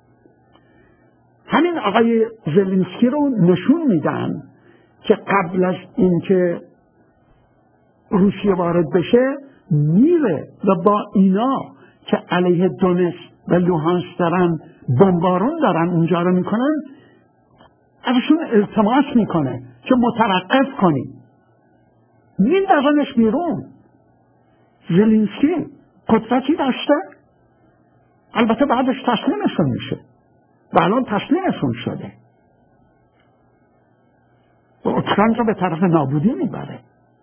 همین آقای زلنسکی رو نشون میدن که قبل از اینکه روسیه وارد بشه میره و با اینا که علیه دونتسک و لوهانسک دارن بمبارون دارن اونجا رو میکنن ازشون التماس میکنه که متوقف کنید، میندازنش بیرون. زلنسکی قدرتی داشته، البته بعدش تسلیمشون میشه و الان تسلیمشون شده و اوکراین رو به طرف نابودی میبره.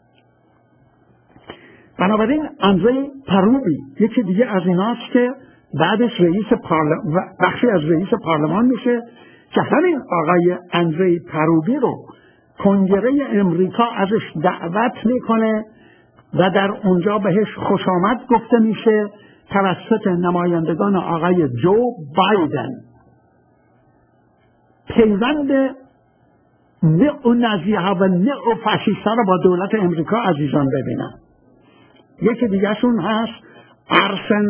بنابراین اندری پروبی یکی دیگه از ایناست که بعدش رئیس پارلمان بخشی از رئیس پارلمان میشه که همین آقای اندری پروبی رو کنگره امریکا ازش دعوت میکنه و در اونجا بهش خوش آمد گفته میشه توسط نمایندگان آقای جو بایدن. پیوند نئونازی ها و نئوفاشیست ها رو با دولت امریکا عزیزان ببینن. یکی دیگه شون هست ارسن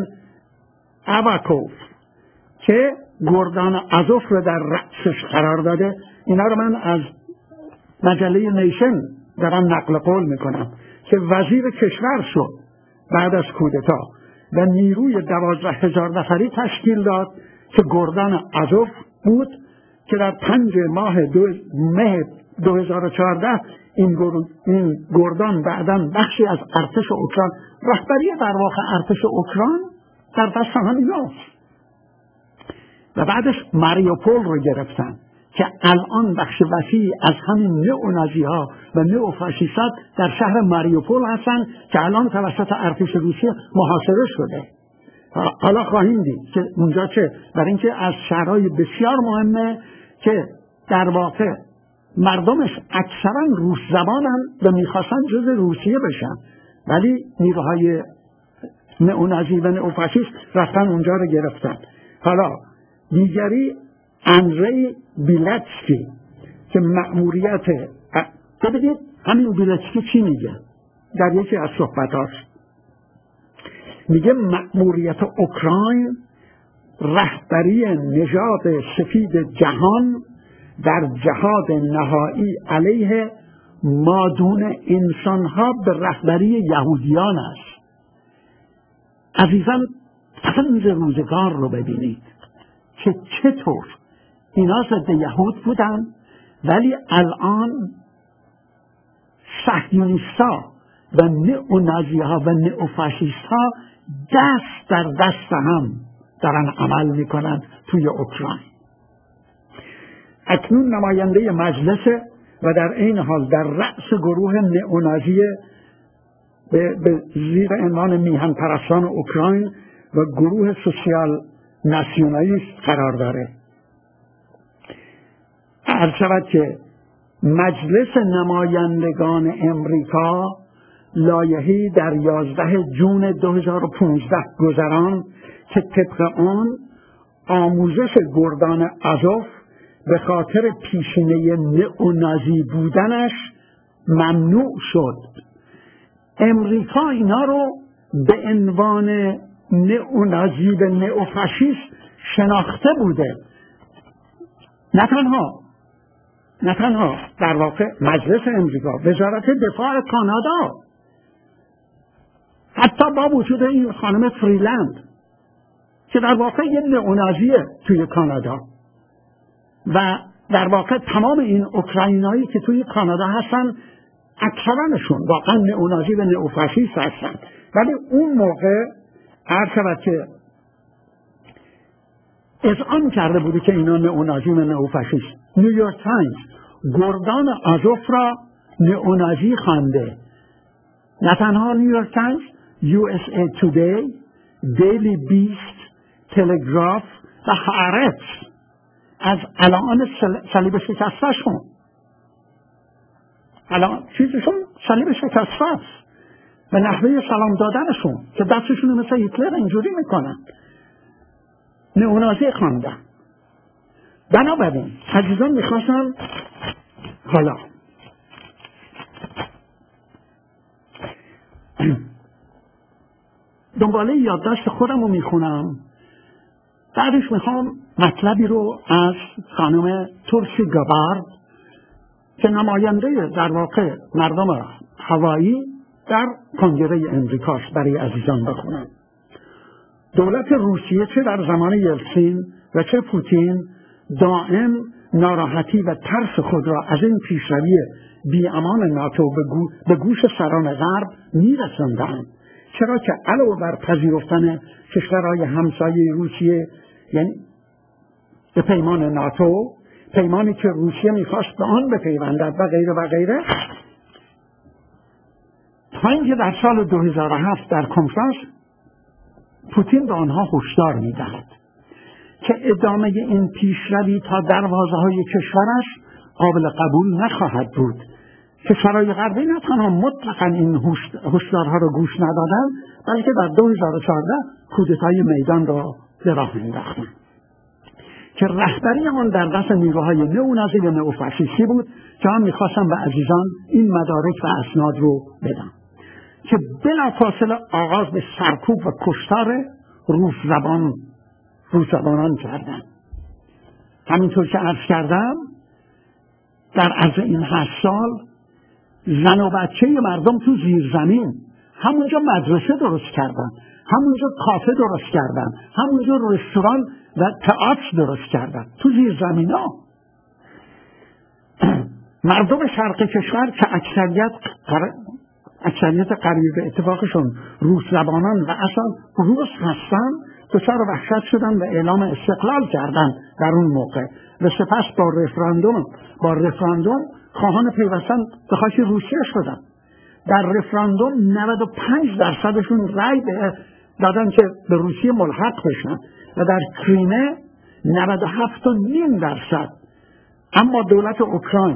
اوکوف که گردان ازوف رو در رأسش قرار داده. اینا رو من از مجله نیشن دارم نقل قول میکنم که وزیر کشور شد بعد از کودتا و نیروی دوازده هزار نفری تشکیل داد که گردان آزوف بود که در پنج ماه دو مه دو هزار و چهارده این, این گردان بعداً بخشی از ارتش اوکراین، رهبری در واقع ارتش اوکراین در دست همیناست و بعدش ماریوپول رو گرفتن که الان بخش وسیعی از همین نئونازی ها و نئوفاشیست‌ها در شهر ماریوپول هستن که الان توسط ارتش روسیه محاصره شده. حالا خواهیم دید که اونجا چه، برای اینکه از شهرهای بسیار مهمه که در واقع مردمش اکثرا روس زبانن و میخواستن جز روسیه بشن، ولی نیروهای نئونازی و نئوفاشیست رفتن اونجا رو گرفتن. حالا دیگری اندری بیلتسکی که مأموریت، ببینید همین بیلتسکی چی میگه در یکی از صحبتاش؟ میگه مأموریت اوکراین رهبری نژاد سفید جهان در جهاد نهایی علیه مادون انسانها به رهبری یهودیان است. عزیزان طنز روزگار رو ببینید که چطور اینا ضد یهود بودن ولی الان صهیونیست‌ها و نئونازی‌ها و نئوفاشیست‌ها دست در دست هم دارن عمل میکنن توی اوکراین. اکنون نماینده مجلس و در این حال در رأس گروه نئونازی به, به زیر عنوان میهن پرستان اوکراین و گروه سوسیال ناسیونالیست قرار داره. عرض شود که مجلس نمایندگان امریکا لایحه‌ای در یازده جون دو هزار و پانزده گذران که طبق آن آموزش گردان آزوف به خاطر پیشینه نئونازی بودنش ممنوع شد. امریکا اینا رو به عنوان نئونازی و نئوفاشیست شناخته بوده. نه تنها نه تنها در واقع مجلس امریکا، وزارت دفاع کانادا، حتی با وجود این خانم فریلند که در واقع یه نئونازیه توی کانادا و در واقع تمام این اوکراینایی که توی کانادا هستن اکثرانشون واقعا نئونازی و نئوفاشیست هستن، ولی اون موقع هر شود که اذعان کرده بوده که اینا نئونازی و نئوفاشیست. نیویورک تایمز گردان آزوف را نئونازی خوانده. نه تنها نیویورک تایمز، یو اس ای تودی، دیلی بیست، تلگراف و هارتز از الان صلیب شکسته‌شون الان چیزشون صلیب شکسته است و نحوه سلام دادنشون که دستشون مثل هیتلر اینجوری میکنن نئونازی خواندن. بنابراین عزیزان میخواستم حالا دنباله یادداشت خودم رو میخونم، بعدش میخوام مطلبی رو از خانم تورسی گابارد که نماینده در واقع مردم هوایی در کنگره امریکاست برای عزیزان بخونم. دولت روسیه چه در زمان یلتسین و چه پوتین دائم ناراحتی و ترس خود را از این پیشروی بی‌امان ناتو به گوش سران غرب می‌رساندند، چرا که علاوه بر پذیرفتن کشورهای همسایه روسیه یعنی به پیمان ناتو، پیمانی که روسیه می‌خواست به آن بپیوندد و غیره و غیره، تا اینکه در سال دو هزار و هفت در کنفرانس پوتین به آنها هشدار می‌دهد که ادامه این پیشروی تا دروازه‌های کشورش قابل قبول نخواهد بود. کشورهای غربی نه تنها مطلقاً این هشدارها را گوش ندادند، بلکه در دو هزار و چهارده کودتای میدان را به راه انداختند که رهبری آن در دست نیروهای نئونازی و نئوفاشیستی بود که من می‌خواستم به عزیزان این مدارک و اسناد رو بدم که بلافاصله آغاز به سرکوب و کشتار روس زبان روس زبانان کردند. همینطور که عرض کردم در عرض این هشت سال زن و بچه مردم تو زیرزمین همونجا مدرسه درست کردن، همونجا کافه درست کردن، همونجا رستوران و تئاتر درست کردن تو زیرزمین ها. مردم شرق کشور که اکثریت اکثریت قریب به اتفاقشون روس زبانان و اصلا روس هستن دچار وحشت شدن و اعلام استقلال کردن در اون موقع و سپس با رفراندوم با رفراندوم خواهان پیوستن به خاک روسیه شدن. در رفراندوم نود و پنج درصدشون رأی دادن که به روسیه ملحق بشن و در کریمه نود و هفت و نیم درصد. اما دولت اوکراین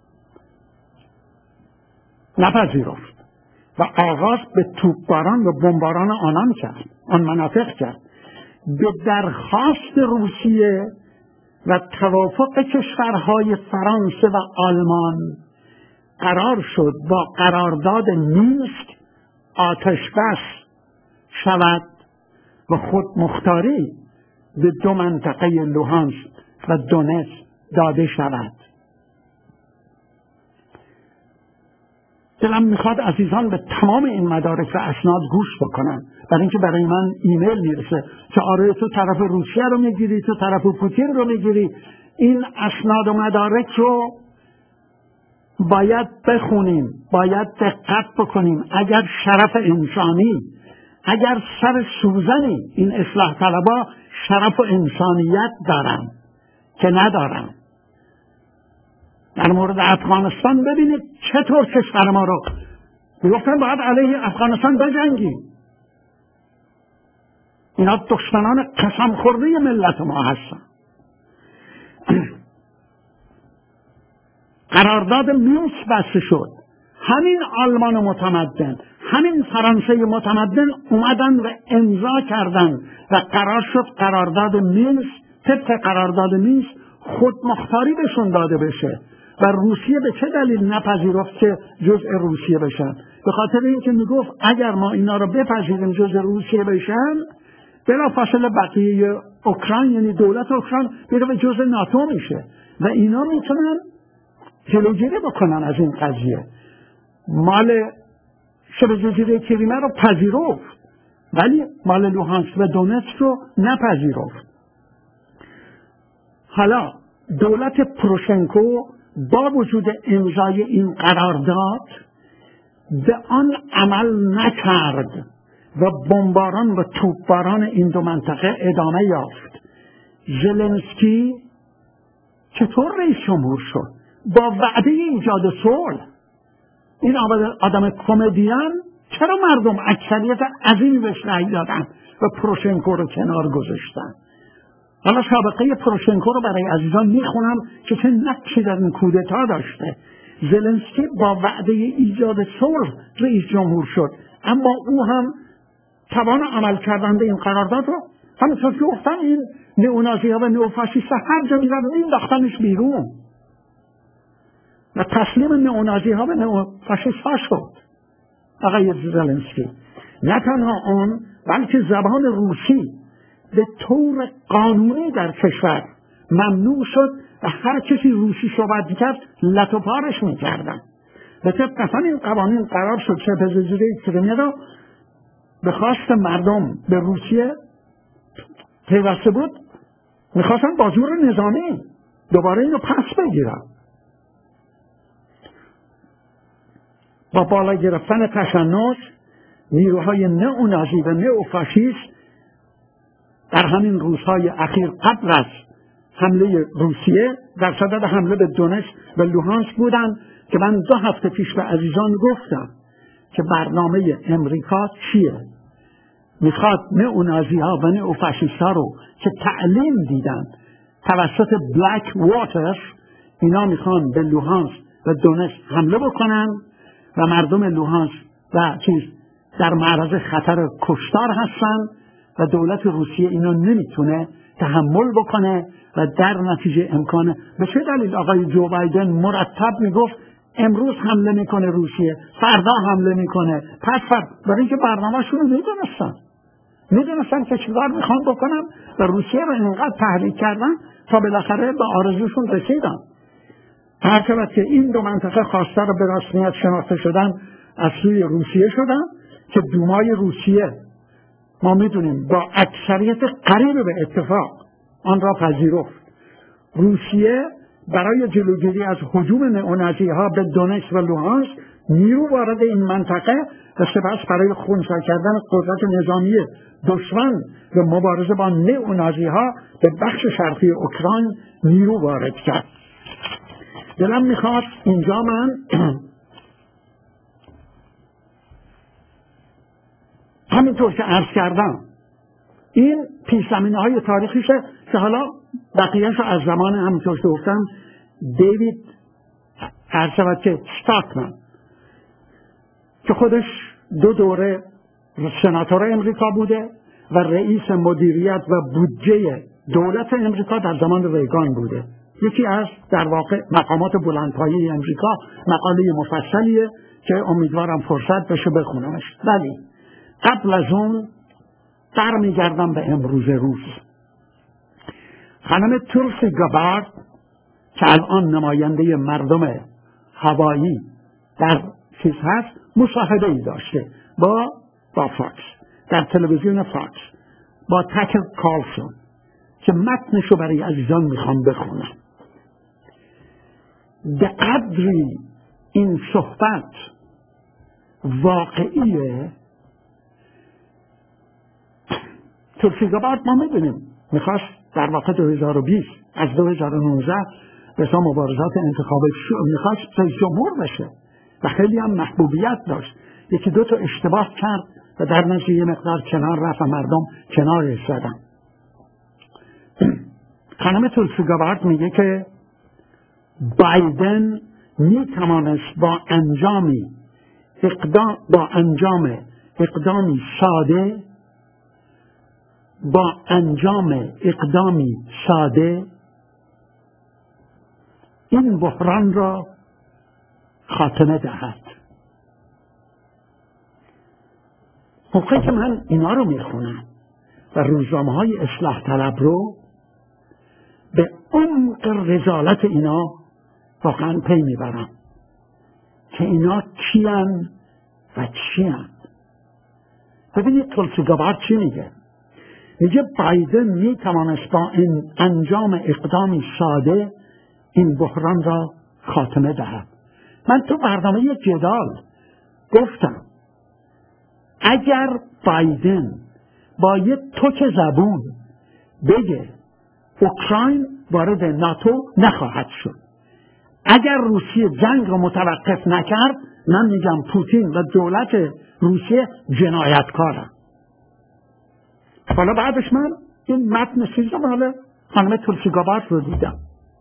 نپذیرفت و آغاز به توپباران و بمباران آنان کرد، آن مناطق کرد. به درخواست روسیه و توافق کشورهای فرانسه و آلمان قرار شد با قرارداد مینسک آتشبس شود و خودمختاری به دو منطقه لوهانسک و دونتسک داده شود. دلم میخواد عزیزان به تمام این مدارک و اسناد گوش بکنن، برای اینکه برای من ایمیل میرسه که آره تو طرف روسیه رو میگیری، تو طرف پوتین رو میگیری. این اسناد و مدارک رو باید بخونیم، باید دقت بکنیم. اگر شرف انسانی، اگر سر سوزنی این اصلاح طلبا شرف و انسانیت دارن که ندارن. در مورد افغانستان ببینید چطور کشور ما رو میگفتن باید علیه افغانستان بجنگیم. اینا دشمنان قسم خورده ملت ما هستن. قرارداد مینسک بسته شد، همین آلمان متمدن، همین فرانسه متمدن اومدن و امضا کردن و قرار شد قرارداد مینسک، طبق قرارداد مینسک خودمختاری بهشون داده بشه و روسیه به چه دلیل نپذیرفت که جزء روسیه بشن؟ به خاطر اینکه میگفت اگر ما اینا رو بپذیریم جزء روسیه بشن، بلافاصله بقیه اوکراین یعنی دولت اوکراین میره به جزء ناتو میشه و اینا میتونن جلوگیری بکنن از این قضیه. مال شبه جزیره کریمه رو پذیرفت ولی مال لوهانسک و دونتسک رو نپذیرفت. حالا دولت پروشنکو با وجود امضای این قرارداد به آن عمل نکرد و بمباران و توپباران این دو منطقه ادامه یافت. زلنسکی چطور رئیس جمهور شد؟ با وعده ایجاد صلح. این آدم کمدین چرا مردم اکثریت عظیمی بهش رأی دادن و پروشنکو رو کنار گذاشتن؟ حالا سابقه پروشنکو رو برای عزیزان میخونم که چه نقشی در این کودتا داشته. زلنسکی با وعده ایجاد صلح رئیس جمهور شد، اما او هم توان عمل کردن به این قرارداد رو همونطور که گفتن این نئونازی ها و نئوفاشیست ها هر جا میرن مینداختنش بیرون و تسلیم نئونازی ها و نئوفاشیست ها شد آقای زلنسکی. نه تنها اون بلکه زبان روسی به طور قانونی در کشور ممنوع شد و هر کسی روسی صحبت میکرد لط و پارش میکردن. به طبق این قوانین قرار شد شبه جزیره کریمه رو به خواست مردم به روسیه پیوسته بود، میخواستن با زور نظامی دوباره اینو پس بگیرن. با بالا گرفتن تشنج نیروهای نئونازی و نئوفاشیست در همین روزهای اخیر قبل از حمله روسیه در صدد حمله به دونتسک و لوهانسک بودن که من دو هفته پیش به عزیزان گفتم که برنامه امریکا چیه؟ میخواد نئونازی ها و نئوفاشیست ها رو که تعلیم دیدن توسط بلک واتر، اینا میخوان به لوهانسک و دونتسک حمله بکنن و مردم لوهانسک و چیز در معرض خطر کشتار هستن و دولت روسیه اینو نمیتونه تحمل بکنه و در نتیجه امکانه. به چه دلیل آقای جو بایدن مرتب میگفت امروز حمله میکنه روسیه، فردا حمله میکنه، پس فردا؟ برای اینکه برنامه‌شون رو میدونستن میدونستن که چیکار میخوان بکنن و روسیه رو اینقدر تحریک کردن تا بالاخره به آرزوشون رسیدن. هر شود که این دو منطقه خواستار به رسمیت شناخته شدن از سوی روسیه شدن که دومای روسیه ما میدونیم با اکثریت قریب به اتفاق آن را پذیرفت. روسیه برای جلوگیری از هجوم نئونازی‌ها به دونتسک و لوهانسک نیرو وارد این منطقه و سپس برای خنثی کردن قدرت نظامی دشمن و مبارزه با نئونازی‌ها به بخش شرقی اوکراین نیرو وارد کرد. دلم میخواد اینجا من همینطور که عرض کردم این پیش‌زمینه‌های تاریخیشه که حالا بقیه‌شو از زمان همینطور که گفتم دیوید عرض شود که استاکمن که خودش دو دوره سناتور امریکا بوده و رئیس مدیریت و بودجه دولت امریکا در زمان ریگان بوده. یکی از در واقع مقامات بلندپایه امریکا، مقاله مفصلیه که امیدوارم فرصت بشه بخونمش. ولی قبل از اون برمیگردم به امروز روز. خانم تولسی گابارد که الان نماینده مردم هوایی در چیز هست مصاحبه ای داشته با با فاکس در تلویزیون فاکس با تاکر کارلسون که متنشو برای عزیزان میخوام بخونم. به قدری این صحبت واقعیه. تولسی گابارد ما میدونیم میخواست در واقع دو هزار و بیست از دو هزار و نوزده به سا مبارزات انتخابی میخواست رئیس جمهور بشه و خیلی هم محبوبیت داشت. یکی دو تا اشتباه کرد و در نتیجه یه مقدار کنار رفت و مردم کنارش زدن. خانم تولسی گابارد میگه که بایدن میتوانست با انجامی اقدام با انجام اقدامی ساده با انجام اقدامی ساده این بحران را خاتمه دهد. موقعی که من اینا رو میخونم و روزنامه‌های اصلاح طلب رو به عمق رذالت اینا واقعا پی میبرم که اینا کیان و چیان. ببینید تولسی گابارد چی میگه؟ میگه بایدن میتوانست با این انجام اقدامی ساده این بحران را خاتمه دهد. من تو برنامه جدال گفتم اگر بایدن با یه تک زبون بگه اوکراین وارد ناتو نخواهد شد، اگر روسیه جنگ رو متوقف نکرد، من میگم پوتین و دولت روسیه جنایتکارن. حالا بعدش من این متن سیزم حالا خانم تولسی گابارد رو دیدم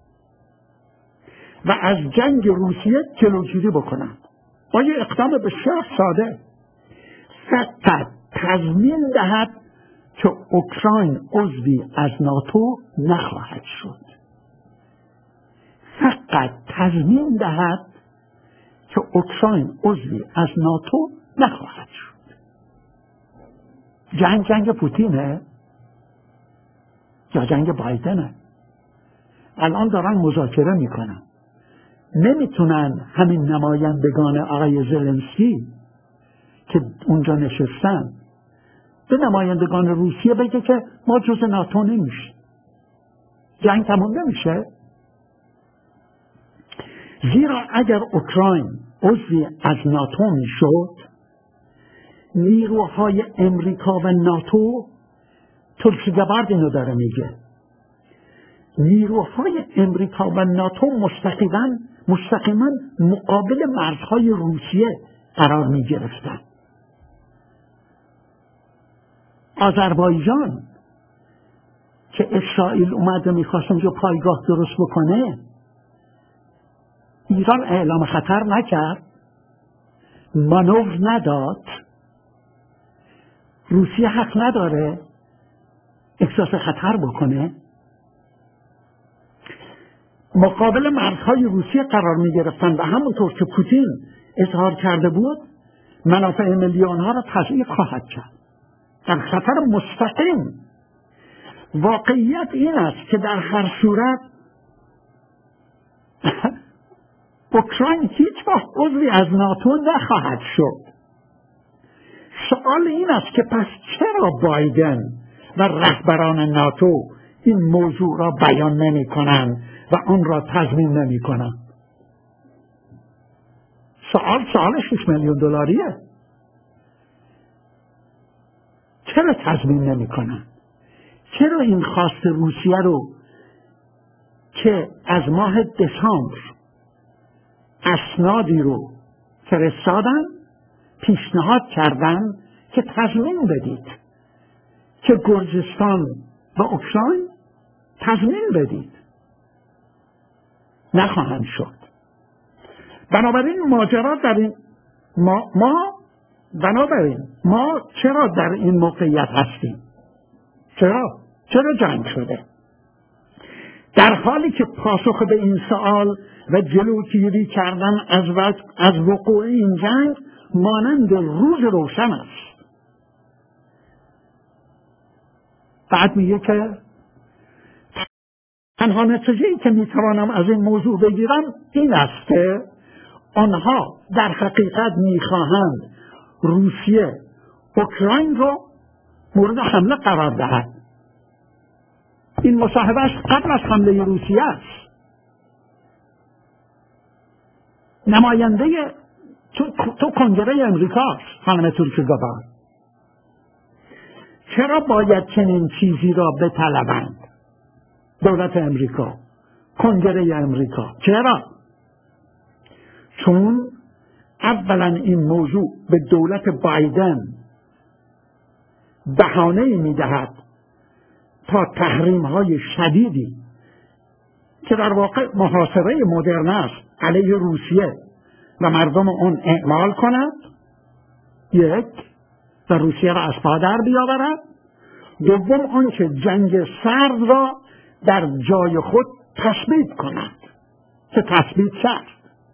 و از جنگ روسیه جلوگیری بکنم با یه اقدام بسیار ساده، فقط تضمین دهد که اوکراین عضوی از ناتو نخواهد شد. فقط تضمین دهد که اوکراین عضوی از ناتو نخواهد شد. جنگ جنگ پوتینه یا جنگ بایدنه؟ الان دارن مذاکره میکنن. نمیتونن همین نمایندگان آقای زلنسکی که اونجا نشستن به نمایندگان روسیه بگه که ما جز ناتو نمیشه. جنگ تموم نمیشه. زیرا اگر اوکراین عضوی از ناتو میشد، نیروهای امریکا و ناتو، تولسی گابارد اینو داره میگه، نیروهای امریکا و ناتو مستقیما مستقیما مقابل مرزهای روسیه قرار می گرفتن. آذربایجان که اسرائیل اومده میخواست اونجا پایگاه درست بکنه، ایران اعلام خطر نکرد، مانور نداد. روسیه حق نداره احساس خطر بکنه. مقابل مرزهای روسیه قرار می گرفتن و همونطور که پوتین اظهار کرده بود منافع میلیون ها را تضعیف خواهد کرد. در خطر مستقیم. واقعیت این است که در هر صورت اوکراین هیچ وقت عضوی از ناتو نخواهد شد. سوال این است که پس چرا بایدن و رهبران ناتو این موضوع را بیان نمی کنند و آن را تضمین نمی کنند؟ سوال سوال شش میلیون دلاریه. چرا تضمین نمی کنند؟ چرا این خواست روسیه رو که از ماه دسامبر اسنادی رو فرستادن پیشنهاد کردن که تضمین بدید، که گرجستان و اوکراین تضمین بدید، نخواهند شد. بنابراین ماجرا در این ما, ما بنابراین ما چرا در این موقعیت هستیم؟ چرا؟ چرا جنگ شده؟ در حالی که پاسخ به این سوال و جلوگیری کردن از از وقوع این جنگ مانند روز روشن است. بعد میگه که تنها نتیجه‌ای که میتوانم از این موضوع بگیرم این است که آنها در حقیقت میخواهند روسیه اوکراین رو مورد حمله قرار دهد. این مصاحبهش قبل از حمله روسیه است. نماینده تو, تو کنگره امریکاست خانم تورکیگوبار. چرا باید چنین چیزی را بطلبند؟ دولت امریکا، کنگره امریکا، چرا؟ چون اولا این موضوع به دولت بایدن بهانه‌ای می‌دهد تا تحریم‌های شدیدی که در واقع محاصره مدرن است علیه روسیه و مردم آن اعمال کند، یک، و روسیه را از پا در بیاورد. دوم آنکه جنگ سرد را در جای خود تثبیت کند که تثبیت کرد.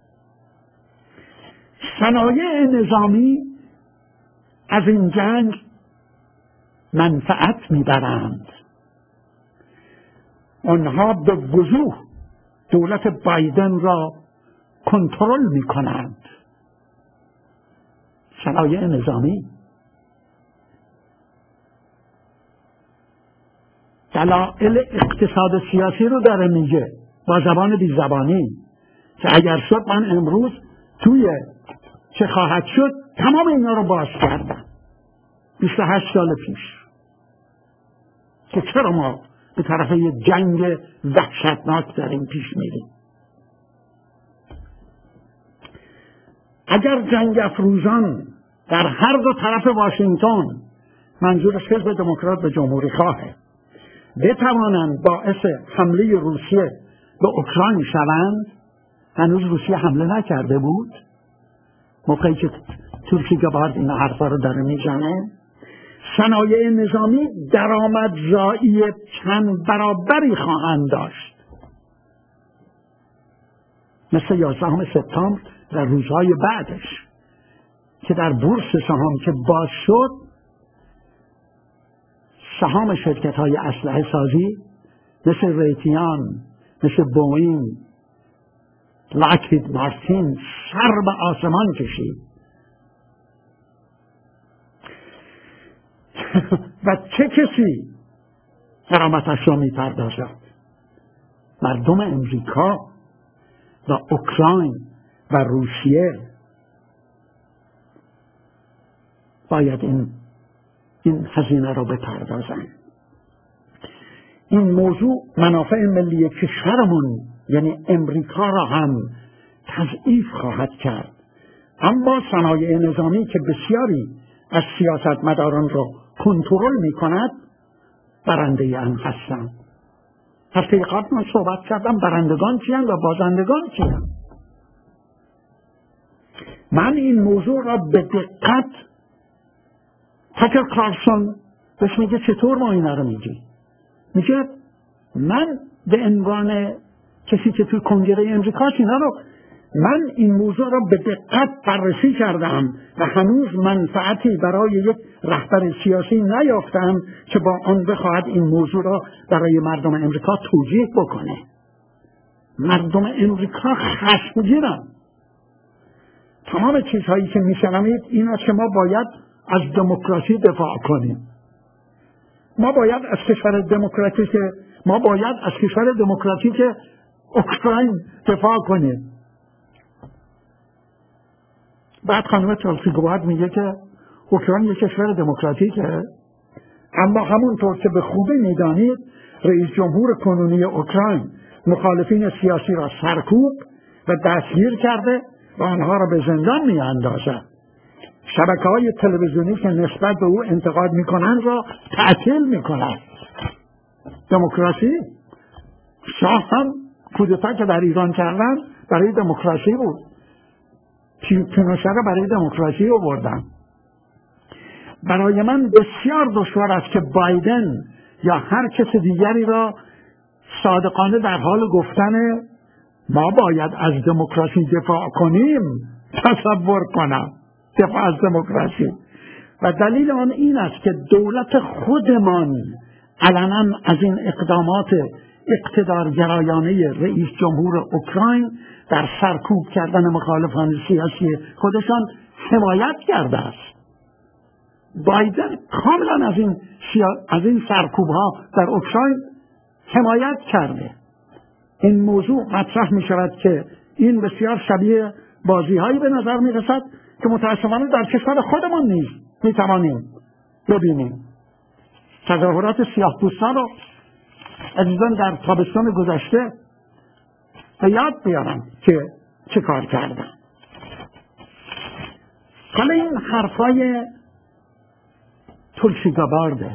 صنایع نظامی از این جنگ منفعت میبرند. آنها به وضوح دولت بایدن را کنترل میکنند. صنایع نظامی دلایل اقتصاد سیاسی رو داره میگه با زبان بی زبانی که اگر شد من امروز توی چه خواهد شد تمام اینا رو باز کردم بیست و هشت سال پیش که چرا ما به طرف یه جنگ وحشتناک داریم پیش میریم. اگر جنگ افروزان در هر دو طرف واشنگتن، منظورش حزب دموکرات به جمهوری خواهه، بتوانند باعث حمله روسیه به اوکراین شوند، هنوز روسیه حمله نکرده بود موقعی که تورکیگوبار این حرفا رو داره میزنه، صنایع نظامی درآمدزایی چند برابری خواهند داشت، مثل یازدهم سپتامبر و روزهای بعدش که در بورس سهام که باز شد سهام شرکت های اسلحه سازی مثل ریتیان، مثل بوئینگ، لاکهید مارتین سر به آسمان کشید و چه کسی غرامتش را میپردازد؟ مردم امریکا و اوکراین و روسیه باید این این هزینه را بپردازند. این موضوع منافع ملی کشورمون یعنی امریکا را هم تضعیف خواهد کرد. اما صنایع نظامی که بسیاری از سیاستمداران را کنترل می کند برنده آن هستند. هفته قبل من صحبت کردم برندگان کیند و بازندگان کیند. من این موضوع را به دقت تاکر کارلسون بهش میگه چطور ما اینا رو میگی؟ میگه من به عنوان کسی که توی کنگره امریکاست اینا رو من این موضوع را به دقت بررسی کردم و هنوز منفعتی برای یک رهبر سیاسی نیافتم که با آن بخواهد این موضوع را برای مردم امریکا توجیه بکنه. مردم امریکا خشمگینند. تمام چیزهایی که میشنوید این است که ما باید از دموکراسی دفاع کنیم. ما باید از کشور دموکراتیک ما باید از کشور دموکراتیک اوکراین دفاع کنیم. بعد خانم تولسی گوارد میگه که اوکراین یک کشور دموکراتیکه، اما همونطور که به خوبی میدانید رئیس جمهور کنونی اوکراین مخالفین سیاسی را سرکوب و دستگیر کرده و آنها را به زندان میاندازد. شبکه‌های تلویزیونی که نسبت به او انتقاد میکنند را تعطیل میکند. دموکراسی، شاه هم کودتا که در ایران کردن برای دموکراسی بود، پینوشه را برای دموکراسی آوردن. برای من بسیار دشوار است که بایدن یا هر کس دیگری را صادقانه در حال گفتن ما باید از دموکراسی دفاع کنیم تصور کنم. دفاع از دموکراسی. و دلیل آن این است که دولت خودمان علنا از این اقدامات اقتدارگرایانه رئیس جمهور اوکراین در سرکوب کردن مخالفان سیاسی خودشان حمایت کرده است. بایدن کاملا از این از این سرکوب ها در اوکراین حمایت کرده. این موضوع مطرح می شود که این بسیار شبیه بازی هایی به نظر می رسد که متاسفانه در کشور خودمان نیز می توانیم ببینیم. تظاهرات سیاه پوستان رو عزیزان در تابستان گذشته به یاد بیارم که چه کار کردن. حالا این حرفای تولسی گابارده،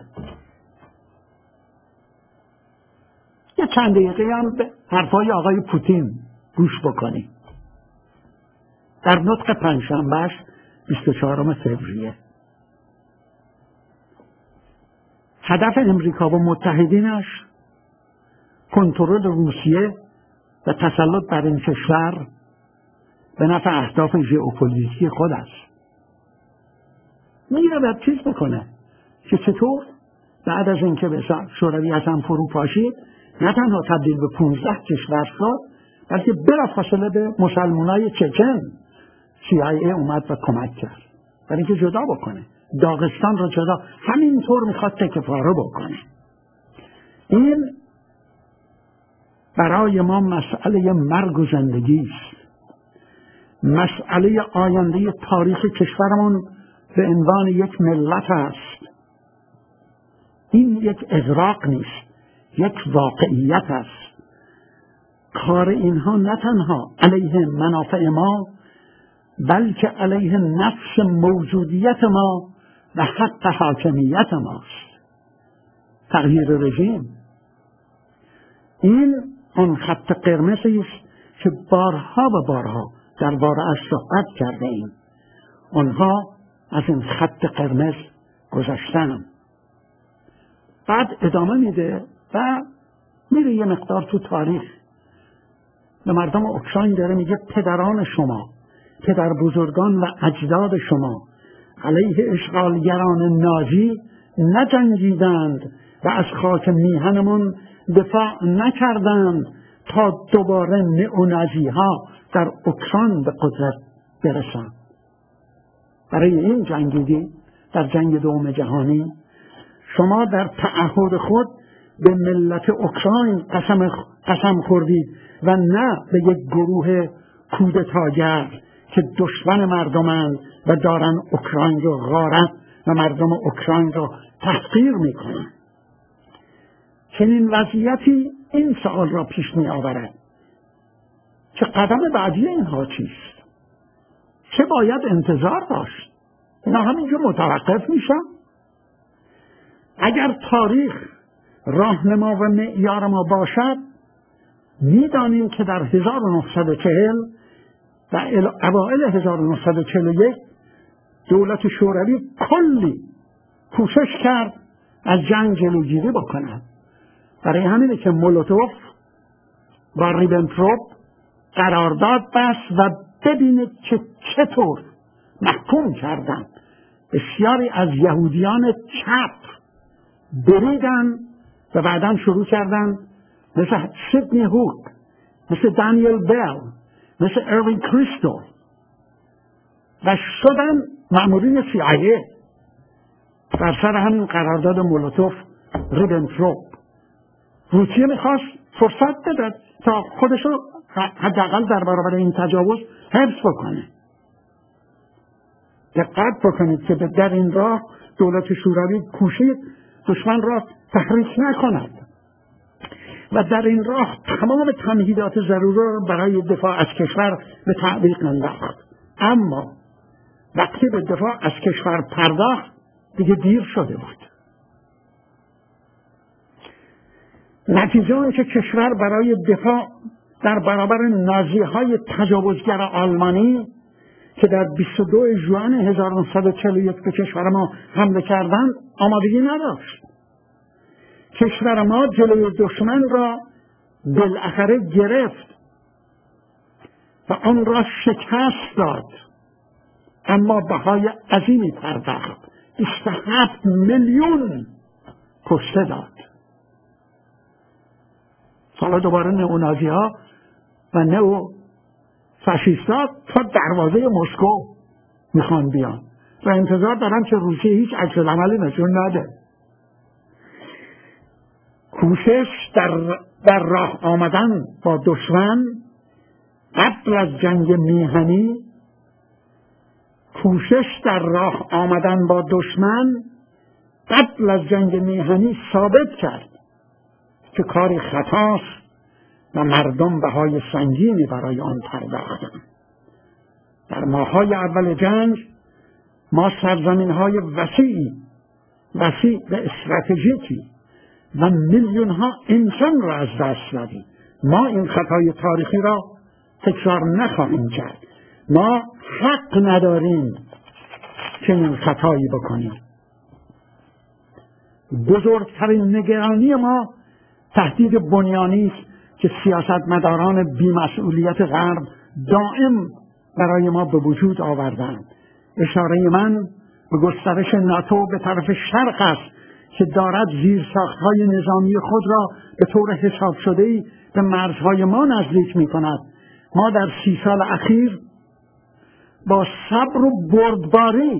یه چند دقیقه هم به حرفای آقای پوتین گوش بکنیم. در نطق پنجشنبهش بیست و چهارم فوریه هدف امریکا و متحدینش کنترل روسیه و تسلط بر این کشور به نفع اهداف ژئوپلیتیک خود است. میره و چیز بکنه که چطور بعد از اینکه به شوروی از هم فرو پاشید نه تنها تبدیل به پونزده کشور شد، بلکه بلافاصله به مسلمانای چچن سی آی ای اومد و کمک کرد برای اینکه جدا بکنه داغستان رو. جدا همینطور میخواد تکه‌پاره بکنه. این برای ما مسئله مرگ و زندگی است، مسئله آینده تاریخ کشورمون به عنوان یک ملت است. این یک اغراق نیست، یک واقعیت است. کار اینها نه تنها علیه منافع ما بلکه علیه نفس موجودیت ما و حق حاکمیت ماست. تغییر رژیم این آن خط قرمزی است که بارها و بارها درباره‌اش صحبت کرده ایم. آنها از این خط قرمز گذشتن. بعد ادامه میده و میره یه مقدار تو تاریخ به مردم اوکراین داره میگه پدران شما، پدر بزرگان و اجداد شما علیه اشغالگران نازی نجنگیدند و از خاک میهنمون دفاع نکردند تا دوباره نئونازی ها در اوکراین به قدرت برسند. برای این جنگیدی در جنگ دوم جهانی. شما در تعهد خود به ملت اوکراین قسم, قسم خوردید و نه به یک گروه کودتاگر که دشمن مردمند و دارن اوکراین رو غارت و مردم اوکراین رو تحقیر میکنن. چنین وضعیتی این سوال را پیش می آورد که قدم بعدی اینها چیست؟ چه باید انتظار داشت؟ اینا همینجور متوقف میشن؟ اگر تاریخ راهنما و معیار ما باشد، میدانیم که در هزار و نهصد و چهل و اوایل هزار و نهصد و چهل و یک دولت شوروی کلی کوشش کرد از جنگ جلوگیری بکند. برای همینه که مولوتوف با ریبنتروپ قرارداد بست و ببینید که چطور محکوم کردند بسیاری از یهودیان چپ بریدن و بعداً شروع کردن مثل سیدنی هوک، مثل دانیل بیل، مثل اروین کریستال و شدن مأمورین سی آی ای بر سر همین قرارداد مولوتوف ریبنتروپ. روسیه میخواست فرصت بده تا خودشو حداقل در برابر این تجاوز حفظ بکنه. دقت بکنید که در این راه دولت شوروی کوشید دشمن را تحریک نکند و در این راه تمام تمهیدات ضروری را برای دفاع از کشور به تعویق انداخت. اما وقتی به دفاع از کشور پرداخت دیگه دیر شده بود. نتیجه آن که کشور برای دفاع در برابر نازی‌های تجاوزگر آلمانی که در بیست و دو ژوئن هزار و نهصد و چهل و یک به کشور ما حمله کردند آمادگی نداشت. کشور ما جلوی دشمن را بالاخره گرفت و آن را شکست داد، اما بهای عظیمی پرداخت. بیست و هفت میلیون کشته داد. حالا دوباره نئونازی ها و نئو فاشیستا تا دروازه مسکو میخوان بیان و انتظار دارن که روسیه هیچ عکس العملی نشون نده. کوشش در, در راه آمدن با دشمن قبل از جنگ میهنی کوشش در راه آمدن با دشمن قبل از جنگ میهنی ثابت کرد که کاری خطاست و مردم بهای سنگینی برای آن پرداختند. در ماه‌های اول جنگ ما سرزمین‌های وسیعی وسیع و استراتژیکی و میلیون‌ها انسان را از دست دادیم. ما این خطای تاریخی را تکرار نخواهیم کرد. ما حق نداریم که این خطایی بکنیم. بزرگترین نگرانی ما تهدید بنیانی است که سیاستمداران بی‌مسئولیت غرب دائم برای ما به وجود آوردند. اشاره من به گسترش ناتو به طرف شرق است که دارد زیرساخت‌های نظامی خود را به طور حساب شده‌ای به مرزهای ما نزدیک می‌کند. ما در سی سال اخیر با صبر و بردباری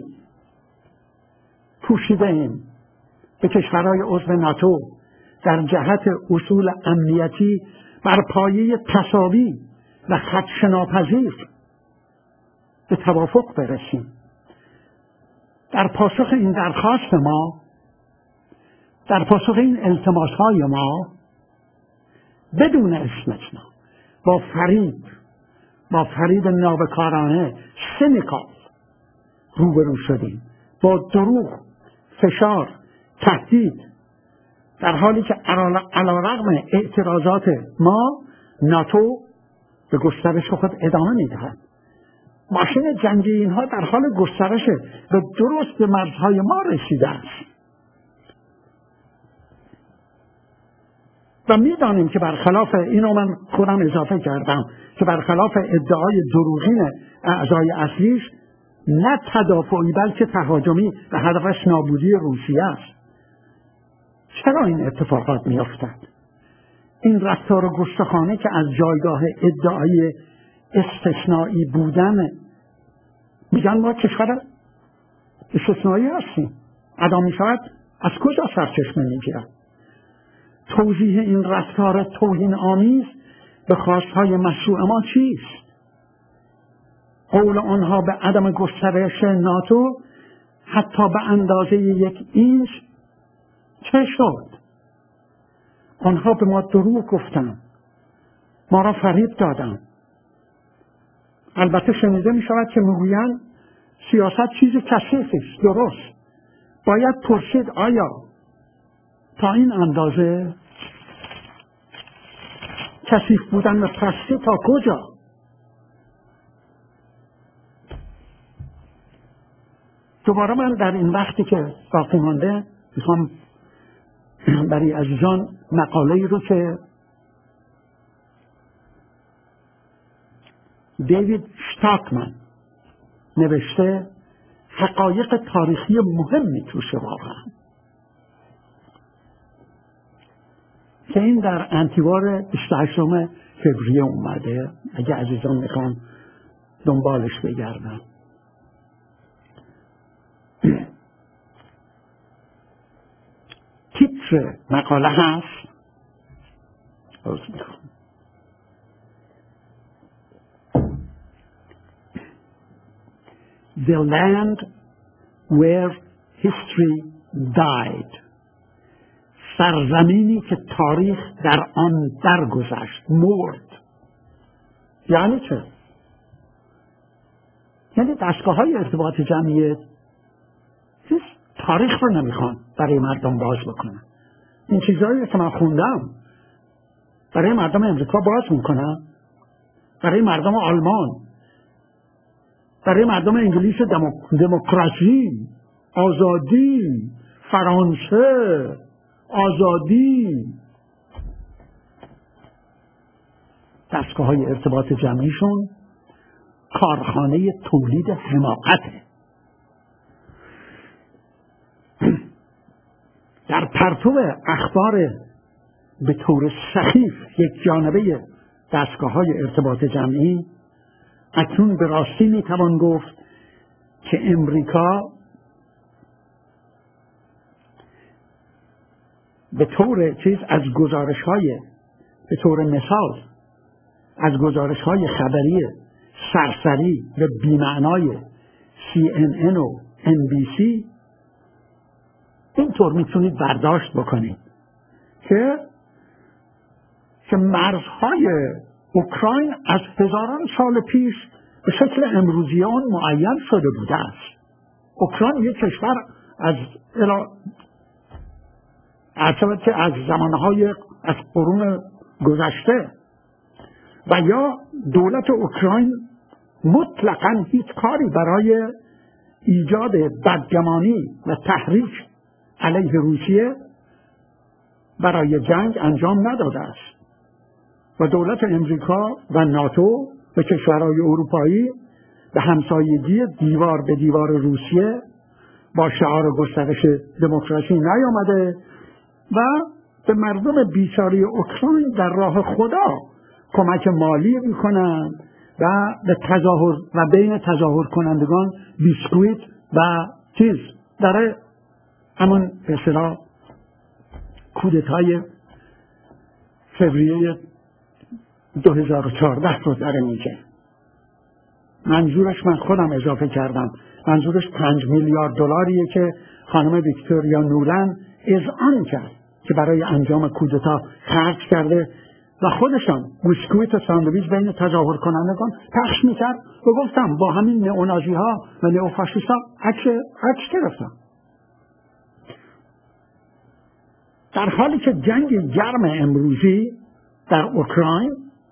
کوشیده ایم به کشورهای عضو ناتو در جهت اصول امنیتی بر پایه تساوی و خدشه‌ناپذیر به توافق برسیم. در پاسخ این درخواست ما، در پاسخ این التماس‌های ما، بدون استثنا با فریب با فریب نابکارانه سینیکال روبرو شدیم، با دروغ، فشار، تهدید، در حالی که علیرغم اعتراضات ما ناتو به گسترش خود ادامه می‌دهد. ماشین جنگی اینها در حال گسترش و درست به مرزهای ما رسیده است و می‌دانیم که برخلاف اینو من خودم اضافه کردم که برخلاف ادعای دروغین اعضای اصلیش نه تدافعی بلکه تهاجمی و هدفش نابودی روسیه است. چرا این اتفاقات می‌افتد؟ این رفتار گستاخانه که از جایگاه ادعای استثنایی بودن میگن ما کشور استثنایی هستیم، ادا می‌شود، از کجا سرچشمه می‌گیرد؟ توضیح این رفتار توهین آمیز به خواستهای مشروع ما چیست؟ قول آنها به عدم گسترش ناتو حتی به اندازه یک اینچ چه شد؟ آنها به ما دروغ گفتند، ما را فریب دادند. البته شنیده می شود که میگویند سیاست چیز کثیفی است. درست، باید پرسید آیا تا این اندازه کثیف بودن و پستی تا کجا؟ دوباره من در این وقتی که باقی مانده میخوام برای عزیزان مقاله‌ای رو که دیوید شتاکمن نوشته، حقایق تاریخی مهمی توشه واقعا، که این در انتیوار بیست و هشتم فوریه اومده، اگه عزیزان میخوان دنبالش بگردن. تیتر مقاله هست. عرض می‌کنم. The land where history died. سرزمینی که تاریخ در آن درگذشت، مرد. یعنی چه؟ یعنی دستگاه های ارتباط جمعی تاریخ رو نمیخوان برای مردم باز بکنن. این چیزهایی که من خوندم برای مردم امریکا باز میکنن، برای مردم آلمان، برای مردم انگلیس دموکراسی، آزادی، فرانسه، آزادی. دستگاه های ارتباط جمعیشون کارخانه تولید حماقته. در پرتو اخبار به طور سخیف یک جانبه دستگاه های ارتباط جمعی، اکنون به راستی میتوان گفت که امریکا به طور چیز از گزارش های به طور مثال از گزارش های خبری سرسری و بی‌معنای سی ان ان و ان بی سی اینطور میتونید برداشت بکنید که که مرزهای اوکراین از هزاران سال پیش به شکل امروزی آن معین شده بوده است. اوکراین یک کشور از ارتباط که از زمانهای از قرون گذشته و یا دولت اوکراین مطلقاً هیچ کاری برای ایجاد بدگمانی و تحریک علیه روسیه برای جنگ انجام نداده است و دولت امریکا و ناتو و کشورهای اروپایی به همسایگی دیوار به دیوار روسیه با شعار گسترش دموکراسی نیامده و به مردم بیچاره اوکراین در راه خدا کمک مالی میکنند و به تظاهر و بین تظاهر کنندگان بیسکویت و چیز در همون به اصطلاح کودتای فوریه دو هزار و چهارده رو داره میگه. منظورش من خودم اضافه کردم، منظورش پنج میلیارد دلاریه که خانم ویکتوریا نولند اذعان کرد که برای انجام کودتا خرج کرده و خودشان بیسکویت و ساندویچ بین تظاهر کنندگان پخش میکرد و گفتم با همین نئونازی ها و نئوفاشیست ها عکس عکس گرفتم. در حالی که جنگ گرم امروزی در اوکراین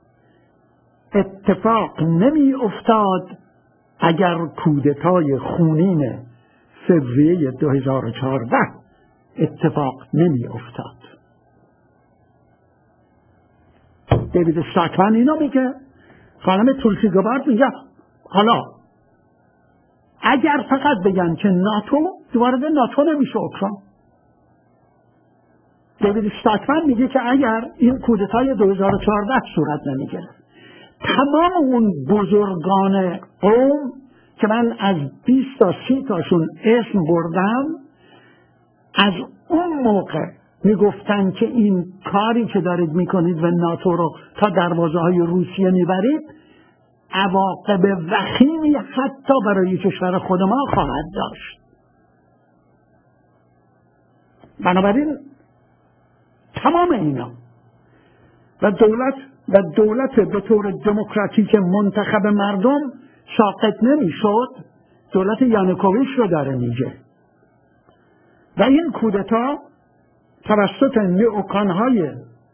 اتفاق نمی افتاد اگر کودتای خونین فوریه دو هزار و چهارده اتفاق نمی افتاد. دیوید استاکمن اینا میگه، خانم تولسی گابارد میگه حالا اگر فقط بگن که ناتو، وارد ناتو نمیشه اوکراین. دیوید استاکمن میگه که اگر این کودتای دو هزار و چهارده صورت نمیگیره، تمام اون بزرگان قوم که من از بیست تا سی تاشون اسم بردم از اون موقع میگفتن که این کاری که دارید میکنید و ناتو رو تا دروازه های روسیه میبرید عواقب وخیمی حتی برای کشور خود ما خواهد داشت. بنابراین تمام اینا و دولت و دولت به طور دموکراتیک منتخب مردم ساقط نمیشد، دولت یانوکوویچ رو داره میگه و این کودتا توسط نئوکانهای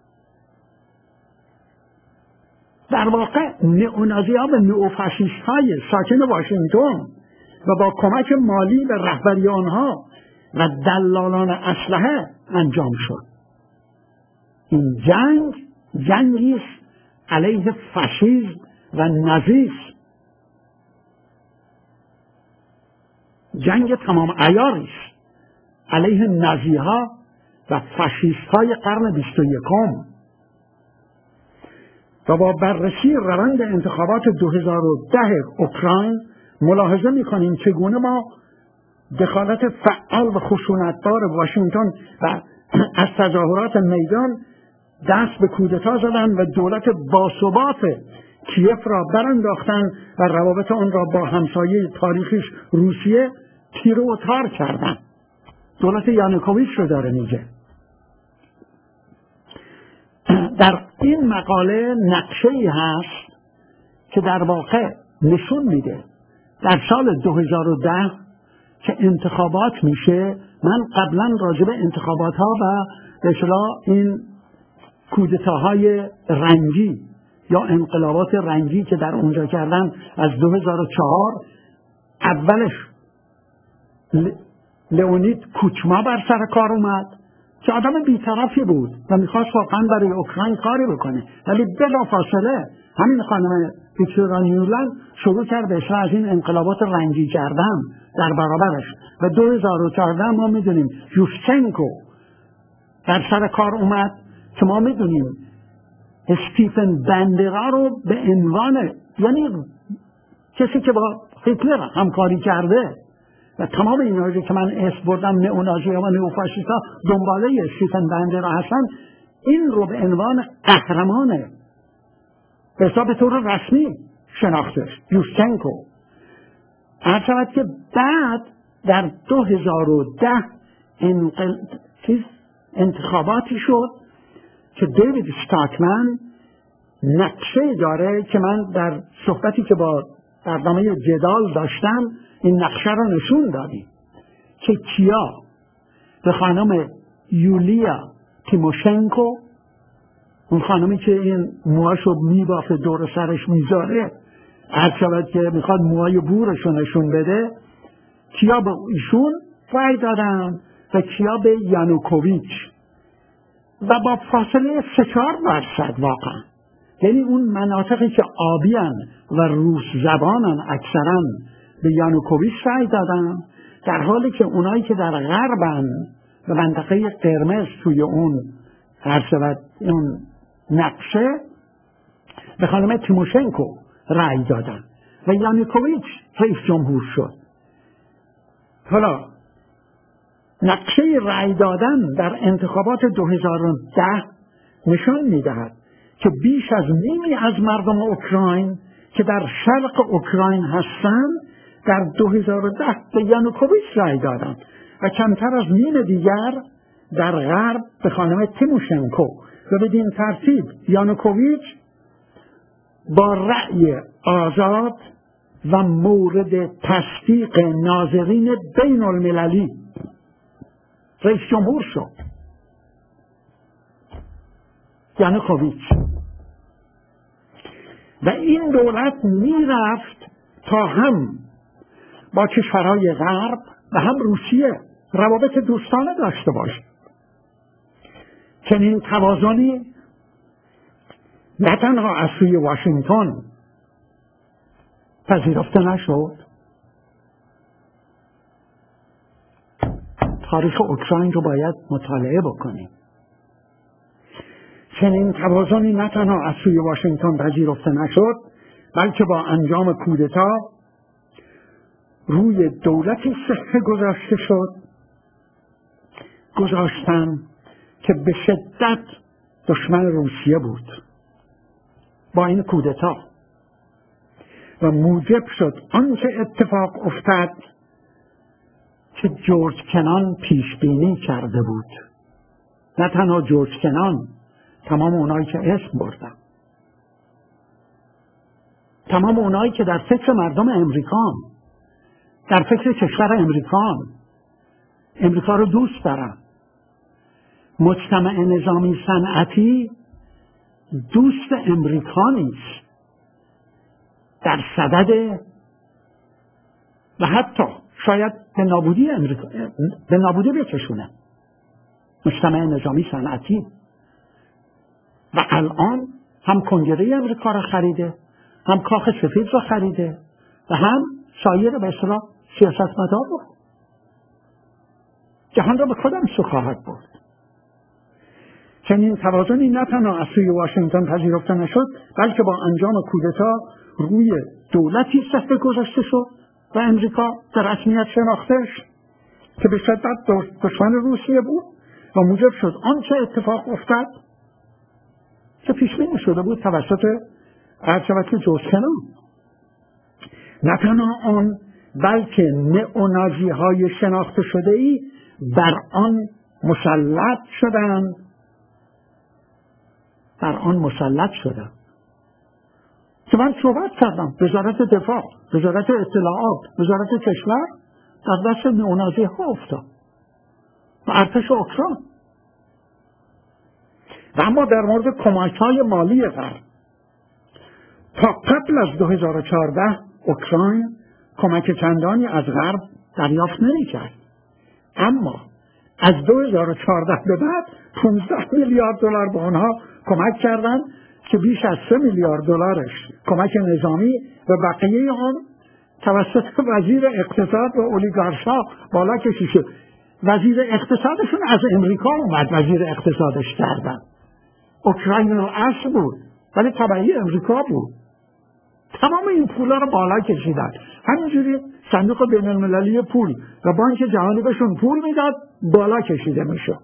در واقع نئونازی ها و نئوفاشیست های ساکن واشنگتن و با کمک مالی به رهبری آنها و دلالان اسلحه انجام شد. این جنگ جنگی است علیه فاشیسم و نازیسم، جنگ تمام عیاری است علیه نازی ها و فاشیست های قرن بیست و یکم و با بررسی روند انتخابات دو هزار و ده اوکراین ملاحظه می‌کنیم چگونه ما دخالت فعال و خشونت‌بار واشنگتن و از تظاهرات میدان دست به کودتا زدند و دولت باثبات کیف را برانداختن و روابط آن را با همسایه تاریخیش روسیه تیره و تار کردند. دولت یانوکوویچ رو داره میگه. در این مقاله نقشه‌ای هست که در واقع نشون میده در سال دو هزار و ده که انتخابات میشه. من قبلا راجع به انتخابات ها و به اصطلاح این کودتاهای رنگی یا انقلابات رنگی که در اونجا کردن از دو هزار و چهار، اولش لئونید کوچما بر سر کار اومد که آدم بی‌طرفی بود و میخواست واقعا برای اوکراین کاری بکنه، ولی بلافاصله همین خانم ویکتوریا نیولند شروع کرد به از این انقلابات رنگی کردن در برابرش و دو هزار و چهارده ما میدونیم یوشچنکو در سر کار اومد که ما میدونیم استیفن بندرا رو به عنوان یعنی کسی که با هیتلر همکاری کرده و تمام اینا که من اسم بردم نئونازی و نئوفاشیستا دنباله استیفن بندرا هستن، این رو به عنوان قهرمان به حساب طور رسمی شناخته یوشچنکو. هر شود که بعد در دو هزار و ده انقل... انتخاباتی شد که دیوید استاکمن نقشه داره که من در صحبتی که با برنامه جدال داشتم این نقشه رو نشون دادیم که کیا به خانم یولیا تیموشنکو، اون خانمی که این موهاشو میبافه دور سرش میذاره، هر شود که میخواد موهای بورشو نشون بده، کیا به ایشون رای دادن و کیا به یانوکوویچ و با فاصله سه چهار درصد واقعا. یعنی اون مناطقی که آبیان و روس زبانن اکثرا به یانوکوویچ رای دادن، در حالی که اونایی که در غربن به منطقه قرمز توی اون هر شود اون نقشه به خانم تیموشنکو رای دادن و یانوکوویچ رئیس جمهور شد. حالا نقشه رای دادن در انتخابات دو هزار و ده نشان میدهد که بیش از نیمی از مردم اوکراین که در شرق اوکراین هستند در دو هزار و ده به یانوکوویچ رای دادند و کمتر از نیم دیگر در غرب به خانم تیموشنکو و بدین ترتیب یانوکوویچ با رأی آزاد و مورد تصدیق ناظرین بین المللی رئیس جمهور شد. یانوکوویچ و این دولت میرفت تا هم با کشورهای غرب و هم روسیه روابط دوستانه داشته باشد. چنین توازنی نه تنها از سوی واشنگتن پذیرفته نشد، تاریخ اوکراین رو باید مطالعه بکنیم. چنین توازنی نه تنها از سوی واشنگتن پذیرفته نشد، بلکه با انجام کودتا روی دولتی صحه گذاشته شد گذاشتن که به شدت دشمن روسیه بود. با این کودتا و موجب شد آنچه اتفاق افتاد که جورج کنان پیش بینی کرده بود. نه تنها جورج کنان، تمام اونایی که اسم بردم، تمام اونایی که در فکر مردم امریکان، در فکر کشور امریکان، امریکا رو دوست دارن. مجتمع نظامی صنعتی دوست امریکا نیست، در صدد و حتی شاید به نابودی امریکا به نابودی بکشونه مجتمع نظامی صنعتی. و الان هم کنگره امریکا را خریده، هم کاخ سفید را خریده و هم سایر به اصطلاح سیاستمدار رو. جهان را به کدام سو خواهد برد؟ چنین توازنی نه تنها از سوی واشنگتن پذیرفته نشد، بلکه با انجام کودتا روی دولتی صحبه گذاشته شد و امریکا در رسمیت شناختش که به شدت دشمن روسیه بود و موجب شد آنچه اتفاق افتاد که پیش بینی شده بود توسط ارشبت جوزکنان. نه تنها آن بلکه نئونازی های شناخته شده ای بر آن مسلط شدند بر آن مسلط شدند که من صحبت کردم. وزارت دفاع، وزارت اطلاعات، وزارت کشور در دست نئونازی ها افتاد و ارتش اوکراین. و اما در مورد کمک های مالی غرب، تا قبل از دو هزار و چهارده اوکراین کمک چندانی از غرب دریافت نمی‌کرد، اما از دو هزار و چهارده به بعد پانزده میلیارد دلار به آنها کمک کردند که بیش از سه میلیارد دلارش کمک نظامی و بقیه آن توسط وزیر اقتصاد و اولیگارش‌ها بالا کشیده شد. وزیر اقتصادشون از امریکا اومد وزیر اقتصادش کردن. اوکراین رو اصل بود ولی تبعی امریکا بود. تمام این پولا رو بالا کشیدن. همینجوری صندوق بین المللی پول و بانک جهانی بهشون پول میداد، بالا کشیده میشد.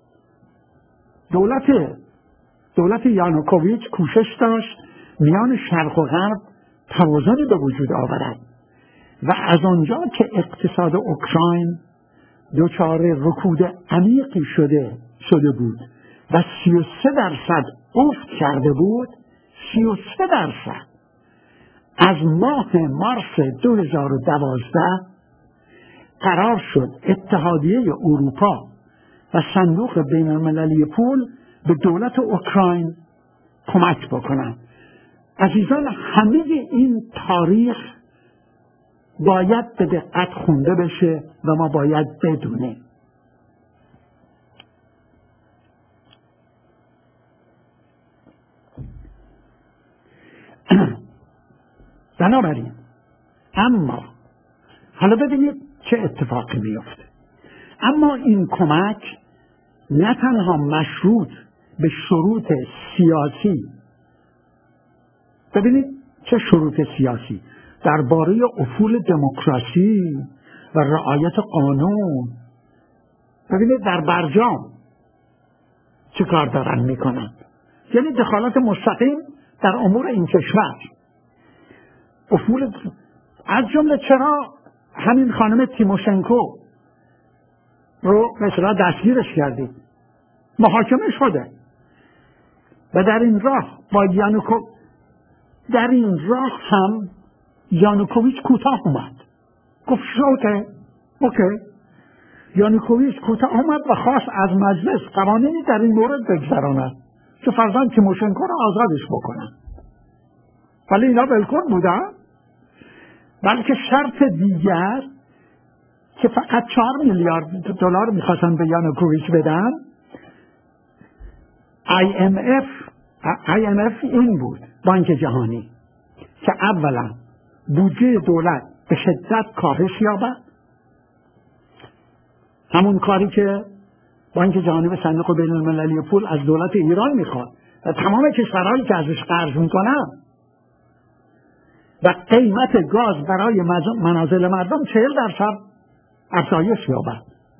دولت دولت یانوکوویچ کوشش داشت میان شرق و غرب توازنی به وجود آورد و از آنجا که اقتصاد اوکراین دچار رکود عمیقی شده شده بود و سی و سه درصد افت کرده بود، سی و سه درصد از ماه مارس دو هزار و دوازده قرار شد اتحادیه اروپا و صندوق بین المللی پول به دولت اوکراین کمک بکنند. عزیزان، همه این تاریخ باید به دقت خونده بشه و ما باید بدونیم. بنابراین اما حالا ببینید چه اتفاقی میفته. اما این کمک نه تنها مشروط به شروط سیاسی، ببینید چه شروط سیاسی درباره افول دموکراسی و رعایت قانون. ببینید در برجام چه کار دارن میکنن، یعنی دخالت مستقیم در امور این کشور. افول از جمله چرا همین خانم تیموشنکو رو مثلا دستگیرش کردید، محاکمه شده و در این راه با یانوکو در این راه هم یانوکوویچ کوتاه اومد، گفت اوکی اوکی یانوکوویچ کوتاه اومد و خواست از مجلس قوانینی در این مورد بگذراند که فرزند تیموشنکو رو آزادش بکنن، ولی اینا بالکل بودن. بلکه شرط دیگر که فقط چهار میلیارد دلار میخواستن به یانوکوویچ بدن، آی ام اف آی ام اف این بود، بانک جهانی، که اولا بودجه دولت به شدت کاهش یابد، همون کاری که بانک جهانی و صندوق بین المللی پول از دولت ایران میخواد و تمام کشورهایی که ازش قرض میکنن، و قیمت گاز برای منازل مردم چهل درصد افزایش یابد.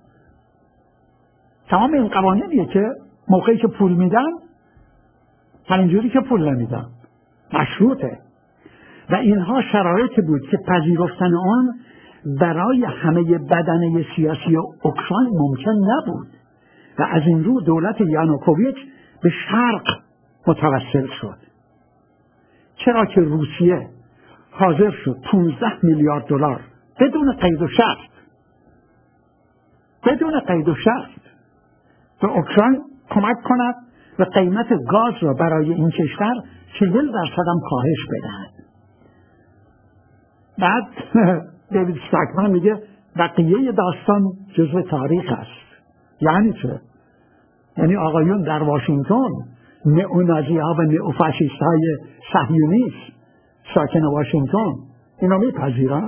تمام این قوانینیه که موقعی که پول میدن همینجوری که پول نمیدن، مشروطه. و اینها شرایطی بود که پذیرفتن آن برای همه بدنه سیاسی اوکراین ممکن نبود و از این رو دولت یانوکوویچ به شرق متوسل شد، چرا که روسیه حاضر شد پانزده میلیارد دلار بدون قید و شرط بدون قید و شرط به اوکراین کمک کند و قیمت گاز را برای این کشور چهل درصد هم کاهش بدهد. بعد دیوید استاکمن میگه بقیه داستان جزو تاریخ است. یعنی چه؟ یعنی آقایون در واشنگتن، نئونازی ها و نئوفاشیست های صهیونیست ساکن واشنگتن اینا میپذیرن؟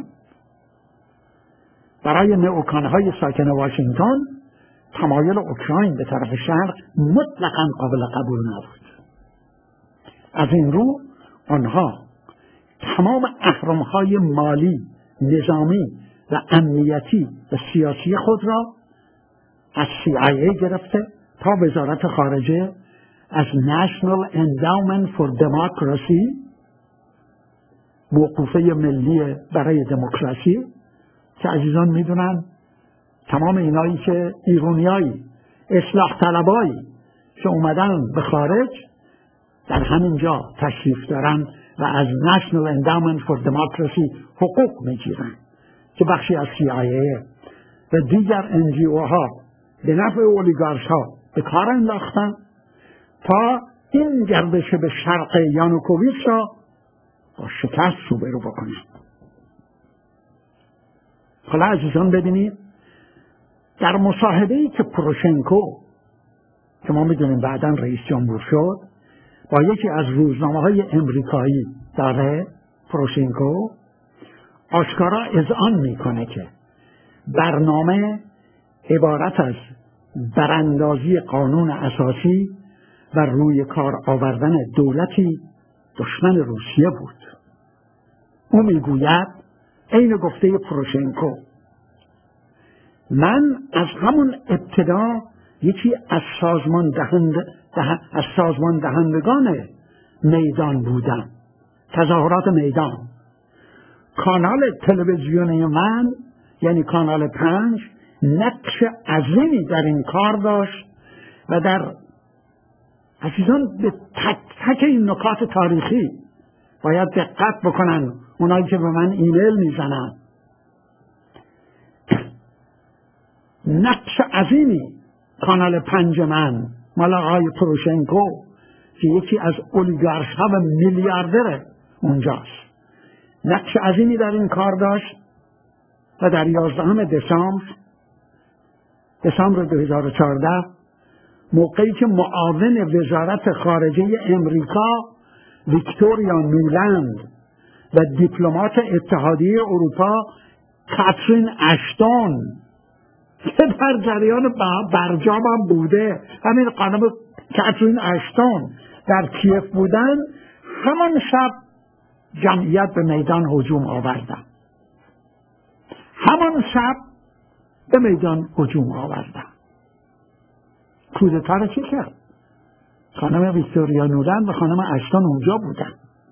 برای نئوکان های ساکن واشنگتن تمایل اوکراین به طرف شرق مطلقاً قابل قبول نبود. از این رو آنها تمام اهرم‌های مالی، نظامی و امنیتی و سیاسی خود را از سی آی ای گرفته تا وزارت خارجه، از National Endowment for Democracy، موقوفه ملی برای دموکراسی، که عزیزان میدونن تمام اینایی که ایرانیایی اصلاح طلبایی که اومدن به خارج در همین جا تشریف دارن و از National Endowment for Democracy حقوق میگیرن که بخشی از سی آی ای و دیگر ان جی او ها به نفع اولیگارش ها به کار انداختن تا این گردش به شرق یانوکوویچ را با شکست روبرو بکنن. حالا عزیزان ببینید در مصاحبه‌ای که پروشنکو که ما میدونیم بعداً رئیس جمهور شد با یکی از روزنامه‌های امریکایی داره، پروشنکو آشکارا اذعان میکنه که برنامه عبارت از براندازی قانون اساسی و روی کار آوردن دولتی دشمن روسیه بود. او میگوید عین گفته پروشنکو، من از همون ابتدا یکی از سازمان دهنده ده، از سازمان دهندگان میدان بودم، تظاهرات میدان. کانال تلویزیونی من یعنی کانال پنج نقش عظیمی در این کار داشت و در عزیزان به تک تک این نکات تاریخی باید دقت بکنن اونایی که به من ایمیل میزنن. نقش عظیمی کانال پنج من مال آقای پروشنکو که یکی از اولیگارش ها و میلیاردر اونجاست، نقش عظیمی در این کار داشت و در یازدهم دسامبر دسامبر دو هزار و چهارده موقعی که معاون وزارت خارجه امریکا ویکتوریا نولند و دیپلمات اتحادیه اروپا کاترین اشتون که در جریان برجام هم بوده، همین خانم کاترین اشتون در کیف بودن، همان شب جمعیت به میدان هجوم آوردن. همان شب به میدان هجوم آوردن. کودتا را چی کرد؟ خانم ویکتوریا نولند و خانم اشتون اونجا بودن.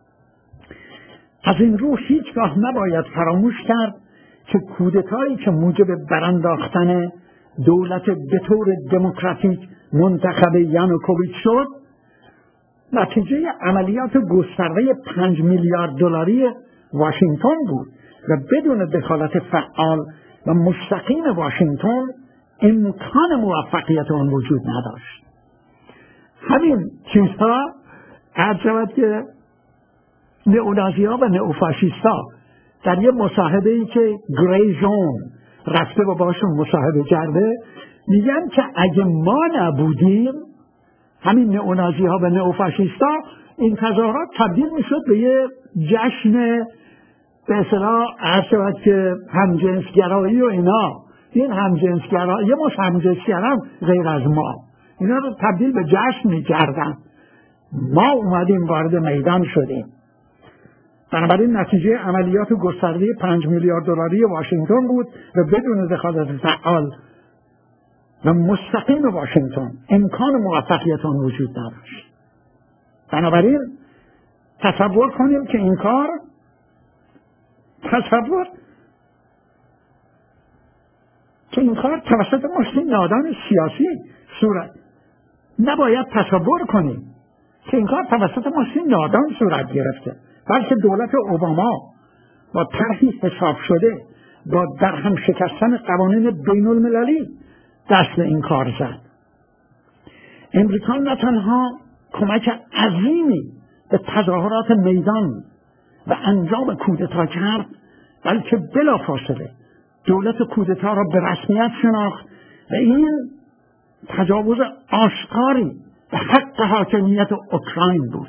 از این رو هیچگاه نباید فراموش کرد که کودتایی که موجب برانداختن دولت به طور دموکراتیک منتخب یانوکوویچ شد نتیجه عملیات گسترده پنج میلیارد دلاری واشنگتن بود و بدون دخالت فعال و مستقیم واشنگتن امکان موفقیت آن وجود نداشت. همین چیزها عرض شود که نئونازی‌ها و نئوفاشیست‌ها در یه مصاحبه‌ای که گری زون رفته و باشون مصاحبه کرده میگن که اگه ما نبودیم، همین نئونازی‌ها و نئوفاشیست‌ها، این تظاهرات تبدیل میشد به یه جشن به اصطلاح عرض شود که همجنسگرایی و اینا. این همجنسگرا یه مش همجنسگرا غیر از ما اینا رو تبدیل به جشن می‌کردن. ما اومدیم وارد میدان شدیم. بنابراین نتیجه عملیات گسترده پنج میلیارد دلاری واشنگتن بود و بدون دخالت فعال و مستقیم واشنگتن امکان موفقیت آن وجود نداشت. بنابراین تصور کنیم که این کار تصور که این کار توسط مشتی نادان سیاسی صورت نباید تصور کنیم که این کار توسط مشتی نادان صورت گرفته، بلکه دولت اوباما با طرحی حساب شده با در هم شکستن قوانین بین المللی دست این کار زد. امریکا نه تنها کمک عظیمی به تظاهرات میدان و انجام کودتا کرد، بلکه بلافاصله دولت کودتا را به رسمیت شناخت و این تجاوز آشکاری به حق حاکمیت اوکراین بود.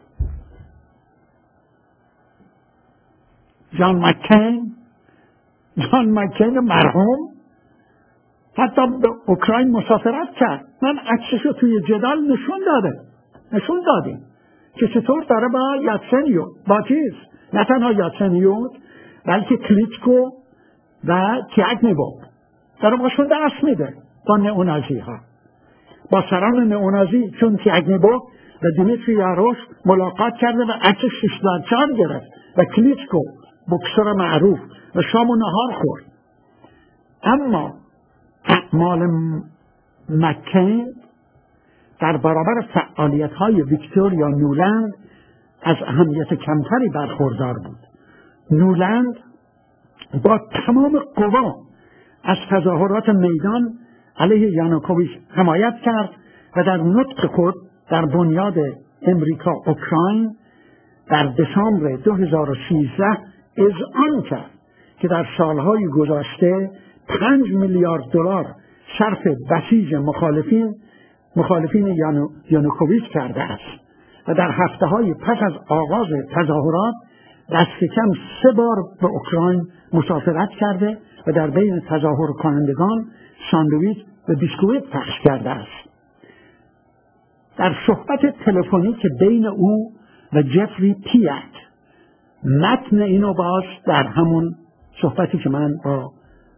جان مکین جان مکین مرحوم حتی به اوکراین مسافرت کرد. من عکسش رو توی جدال نشون داده نشون دادیم که چطور داره با یاتسنیو با چیز نه تنها یاتسنیو بلکه کلیچکو و کیاگنیبو داره باشون دست میده با نئونازی ها، با سران نئونازی چون تیاگنیبوک و دیمیتری یاروش ملاقات کرده و عکس شیشلانچار گرفت و کلیچکو بکسور معروف و شام و نهار خورد. اما اعمال مکین در برابر فعالیت های ویکتوریا نولند از اهمیت کمتری برخوردار بود. نولند با تمام قوا از تظاهرات میدان علیه یانوکوویچ حمایت کرد و در نطق خود در بنیاد امریکا اوکراین در دسامبر دو هزار و سیزده اذعان کرد که در سالهای گذشته پنج میلیارد دلار صرف بسیج مخالفین مخالفین یانو، یانوکوویچ کرده است و در هفته های پس از آغاز تظاهرات دست کم سه بار به اوکراین مسافرت کرده و در بین تظاهر کنندگان ساندویچ و بیسکویت پخش کرده است. در صحبت تلفنی که بین او و جفری پیات، متن اینو باز در همون صحبتی که من با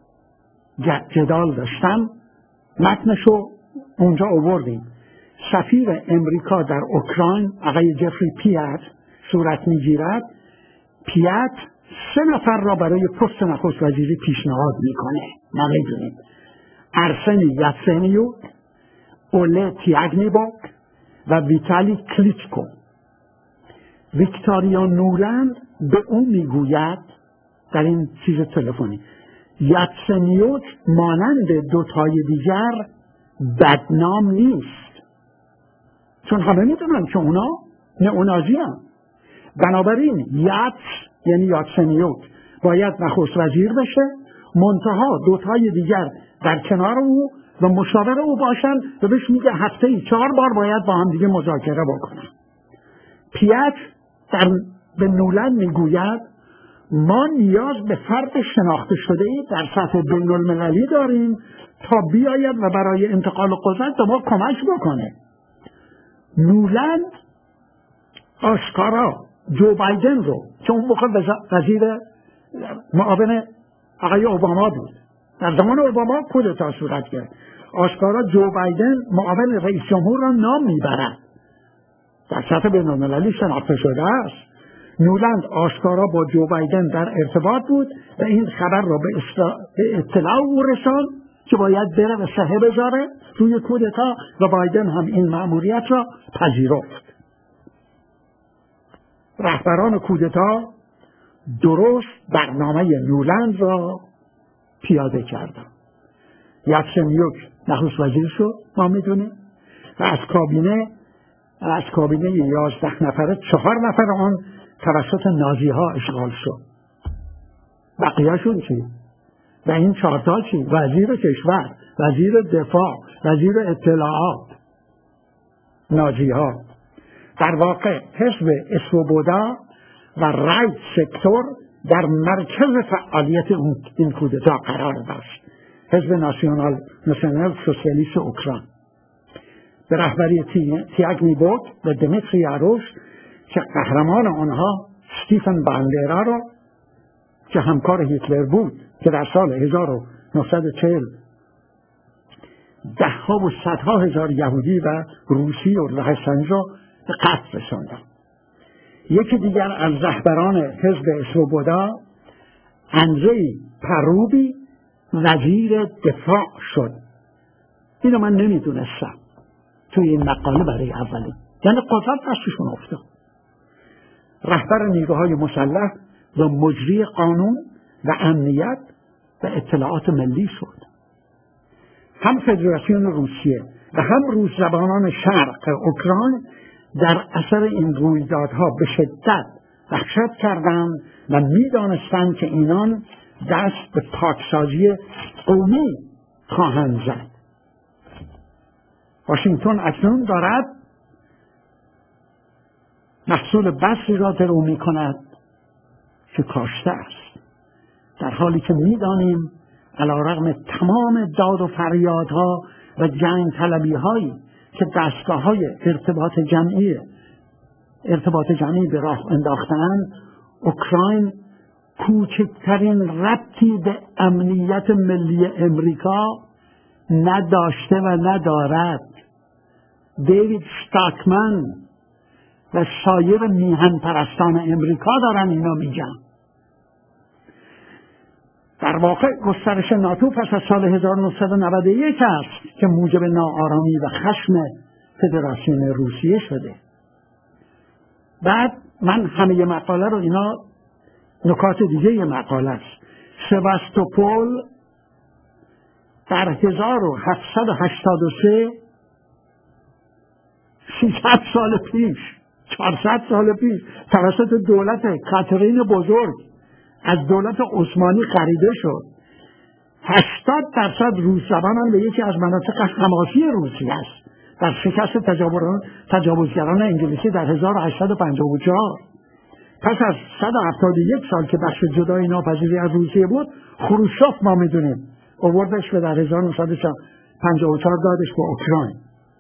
جدال داشتم متنشو اونجا آوردیم. سفیر امریکا در اوکراین آقای جفری پیات صورت میگیرد. پیات سه نفر را برای پست نخست وزیری پیشنهاد میکنه. ما میدونیم ارسنی یاتسنیوک، اوله تیاگنیبوک و ویتالی کلیچکو. ویکتوریا نولند به او میگوید در این چیز تلفنی یاتسنیوک مانند دوتای دیگر بدنام نیست، چون همه میدونن که اونا نئونازی هم. بنابراین یاتس یعنی یاتسنیوک باید نخست وزیر بشه، منتها دوتای دیگر در کنار او و مشاور او باشن و بهش میگه هفته ای چهار بار باید با هم دیگه مذاکره بکنن. پیات در به نولند میگوید ما نیاز به فرد شناخته شده ای در سطح بین المللی داریم تا بیاید و برای انتقال قدرت به ما کمک بکنه. نولند آشکارا جو بایدن رو که اون موقع وزیر معاون آقای اوباما بود، در زمان اوباما کودتا صورت کرد، آشکارا جو بایدن معاون رئیس جمهور را نام میبرد، در سطح بین المللی شناخته شده است. نولند آشکارا با جو بایدن در ارتباط بود و این خبر را به, به اطلاع او رساند که باید بره و سهه بذاره روی کودتا و بایدن هم این مأموریت را پذیرفت. رهبران کودتا درست برنامه نولند را پیاده کردند. یاتسنیوک نخست وزیر شد، ما میدونیم، و از کابینه از کابینه یازده نفره چهار نفر آن توسط نازی ها اشغال شد. بقیه‌شون چی؟ و این چهارتا چی؟ وزیر کشور، وزیر دفاع، وزیر اطلاعات، نازی ها. در واقع حزب اسوبودا و رایت سکتور در مرکز فعالیت این کودتا قرار داشت. حزب ناسیونال ناسیونال سوسیالیست اوکراین به رهبری تیاگنیبوک و دیمیتری یاروش که قهرمان آنها استیفن باندرا را که همکار هیتلر بود که در سال هزار و نهصد و چهل ده ها و صدها هزار یهودی و روسی و لهستانی را به قتل رساندند. یکی دیگر از رهبران حزب اسوبودا، اندری پروبی، وزیر دفاع شد. اینو من نمیدونستم توی این مقاله برای اولی، یعنی قدرت دستشون افتاد. رهبر نیروهای مسلح و مجری قانون و امنیت و اطلاعات ملی شد. هم فدراسیون روسیه و هم روسزبانان شرق اوکراین در اثر این رویدادها به شدت وحشت کردند و می‌دانستند که اینان دست به پاکسازی قومی خواهند زد. واشنگتن اکنون دارد محصول بسری را درو می کند که کاشته است، در حالی که می دانیم علیرغم تمام داد و فریادها و جنگ طلبی هایی که دستگاه های ارتباط جمعی ارتباط جمعی به راه انداختند، اوکراین کوچکترین ربطی به امنیت ملی امریکا نداشته و ندارد. دیوید استاکمن و سایر میهن پرستان امریکا دارن اینا میگن. در واقع گسترش ناتو پس از سال هزار و نهصد و نود و یک است که موجب ناآرامی و خشم فدراسیون روسیه شده. بعد من همه مقاله رو، اینا نکات دیگه یه مقاله است. سواستوپول در هزار و هفتصد و هشتاد و سه، سیصد سال پیش، چهارصد سال پیش توسط دولت کاترین بزرگ از دولت عثمانی خریده شد. هشتاد درصد روس زبانان به یکی از مناطق حماسی روسیه است در شکست تجاوزگران انگلیسی در هزار و هشتصد و پنجاه و چهار. پس از صد و هفتاد و یک سال که بخش جدای ناپذیری از روسیه بود، خروشچوف ما میدونیم آوردش و در هزار و نهصد و پنجاه و چهار دادش به اوکراین.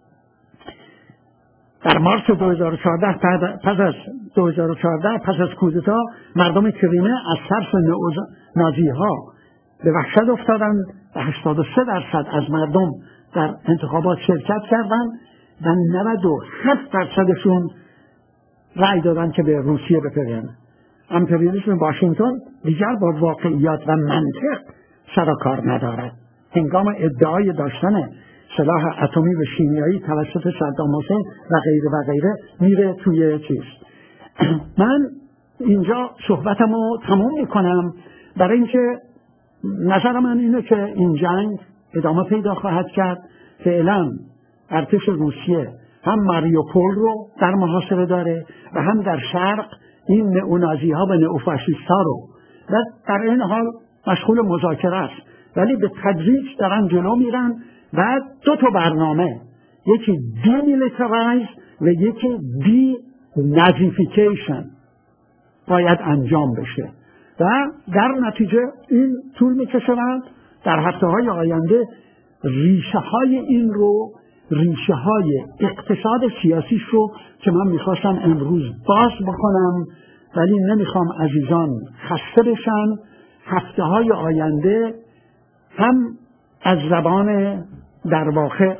در مارس دو هزار و چهارده پس از دو هزار و چهارده پس از کودتا مردم کریمه از ترس نازی ها به وحشت افتادند و هشتاد و سه درصد از مردم در انتخابات شرکت کردند و نود و هفت درصدشون رأی دادن که به روسیه بپیوندند. امپریالیسم واشنگتن دیگر با واقعیات و منطق سر و کار ندارد. هنگام ادعای داشتن سلاح اتمی و شیمیایی توسط صدام حسین و غیره و غیره میره توی چیز. من اینجا صحبتمو تموم میکنم برای اینکه نظر من اینه که این جنگ ادامه پیدا خواهد کرد. فعلا ارتش روسیه هم ماریوپول رو در محاصره داره و هم در شرق این نئونازی ها و نئوفاشیست ها رو، و در این حال مشغول مذاکره است، ولی به تدریج دارن جلو میرن و دو تا برنامه، یکی دی میلیترایز و یکی دی نازیفیکیشن باید انجام بشه و در نتیجه این طول میکشه. در هفته های آینده ریشه های این رو، ریشه های اقتصاد سیاسیش رو که من میخواستم امروز باز بکنم ولی نمیخوام عزیزان خسته بشن، هفته های آینده هم از زبان در واقع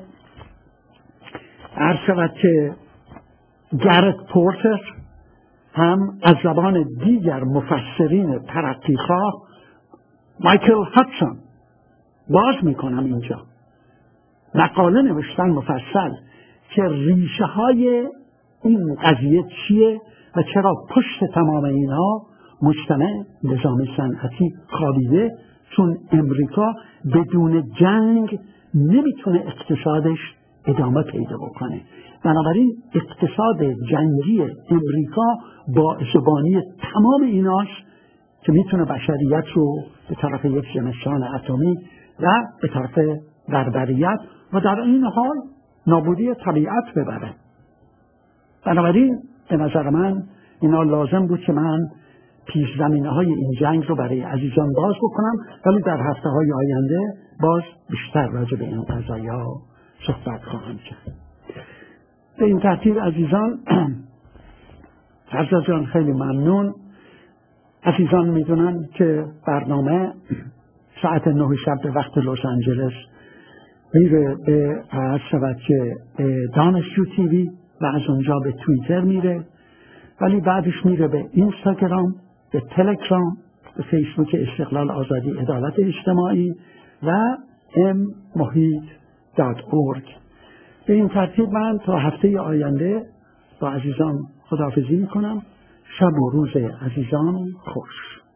عرض شود که گرت پورتر، هم از زبان دیگر مفسرین ترقیخواه مایکل هاتسون باز میکنم اینجا مقاله نوشتن مفصل که ریشه های این قضیه چیه و چرا پشت تمام اینها مجتمع نظام صنعتی خوابیده، چون امریکا بدون جنگ نمیتونه اقتصادش ادامه پیدا بکنه. بنابراین اقتصاد جنگی امریکا باعث بانی تمام ایناست که میتونه بشریت رو به طرف یک زمستان اتمی و به طرف بربریت و در این حال نابودی طبیعت ببره. بنابراین به نظر من اینا لازم بود که من پیش زمینه های این جنگ رو برای عزیزان باز بکنم، ولی در هفته های آینده باز بیشتر راجع به این قضایا صحبت خواهم کرد. به این ترتیب عزیزان عزیزان خیلی ممنون. عزیزان میدونن که برنامه ساعت نه شب به وقت لس آنجلس میره به عرض شود که دانشجو تیوی و از اونجا به توییتر میره، ولی بعدش میره به اینستاگرام، به تلگرام، به فیسبوک استقلال آزادی عدالت اجتماعی و ام محیط دات اورگ. به این ترتیب من تا هفته آینده با عزیزان خداحافظی میکنم. شب و روز عزیزان خوش.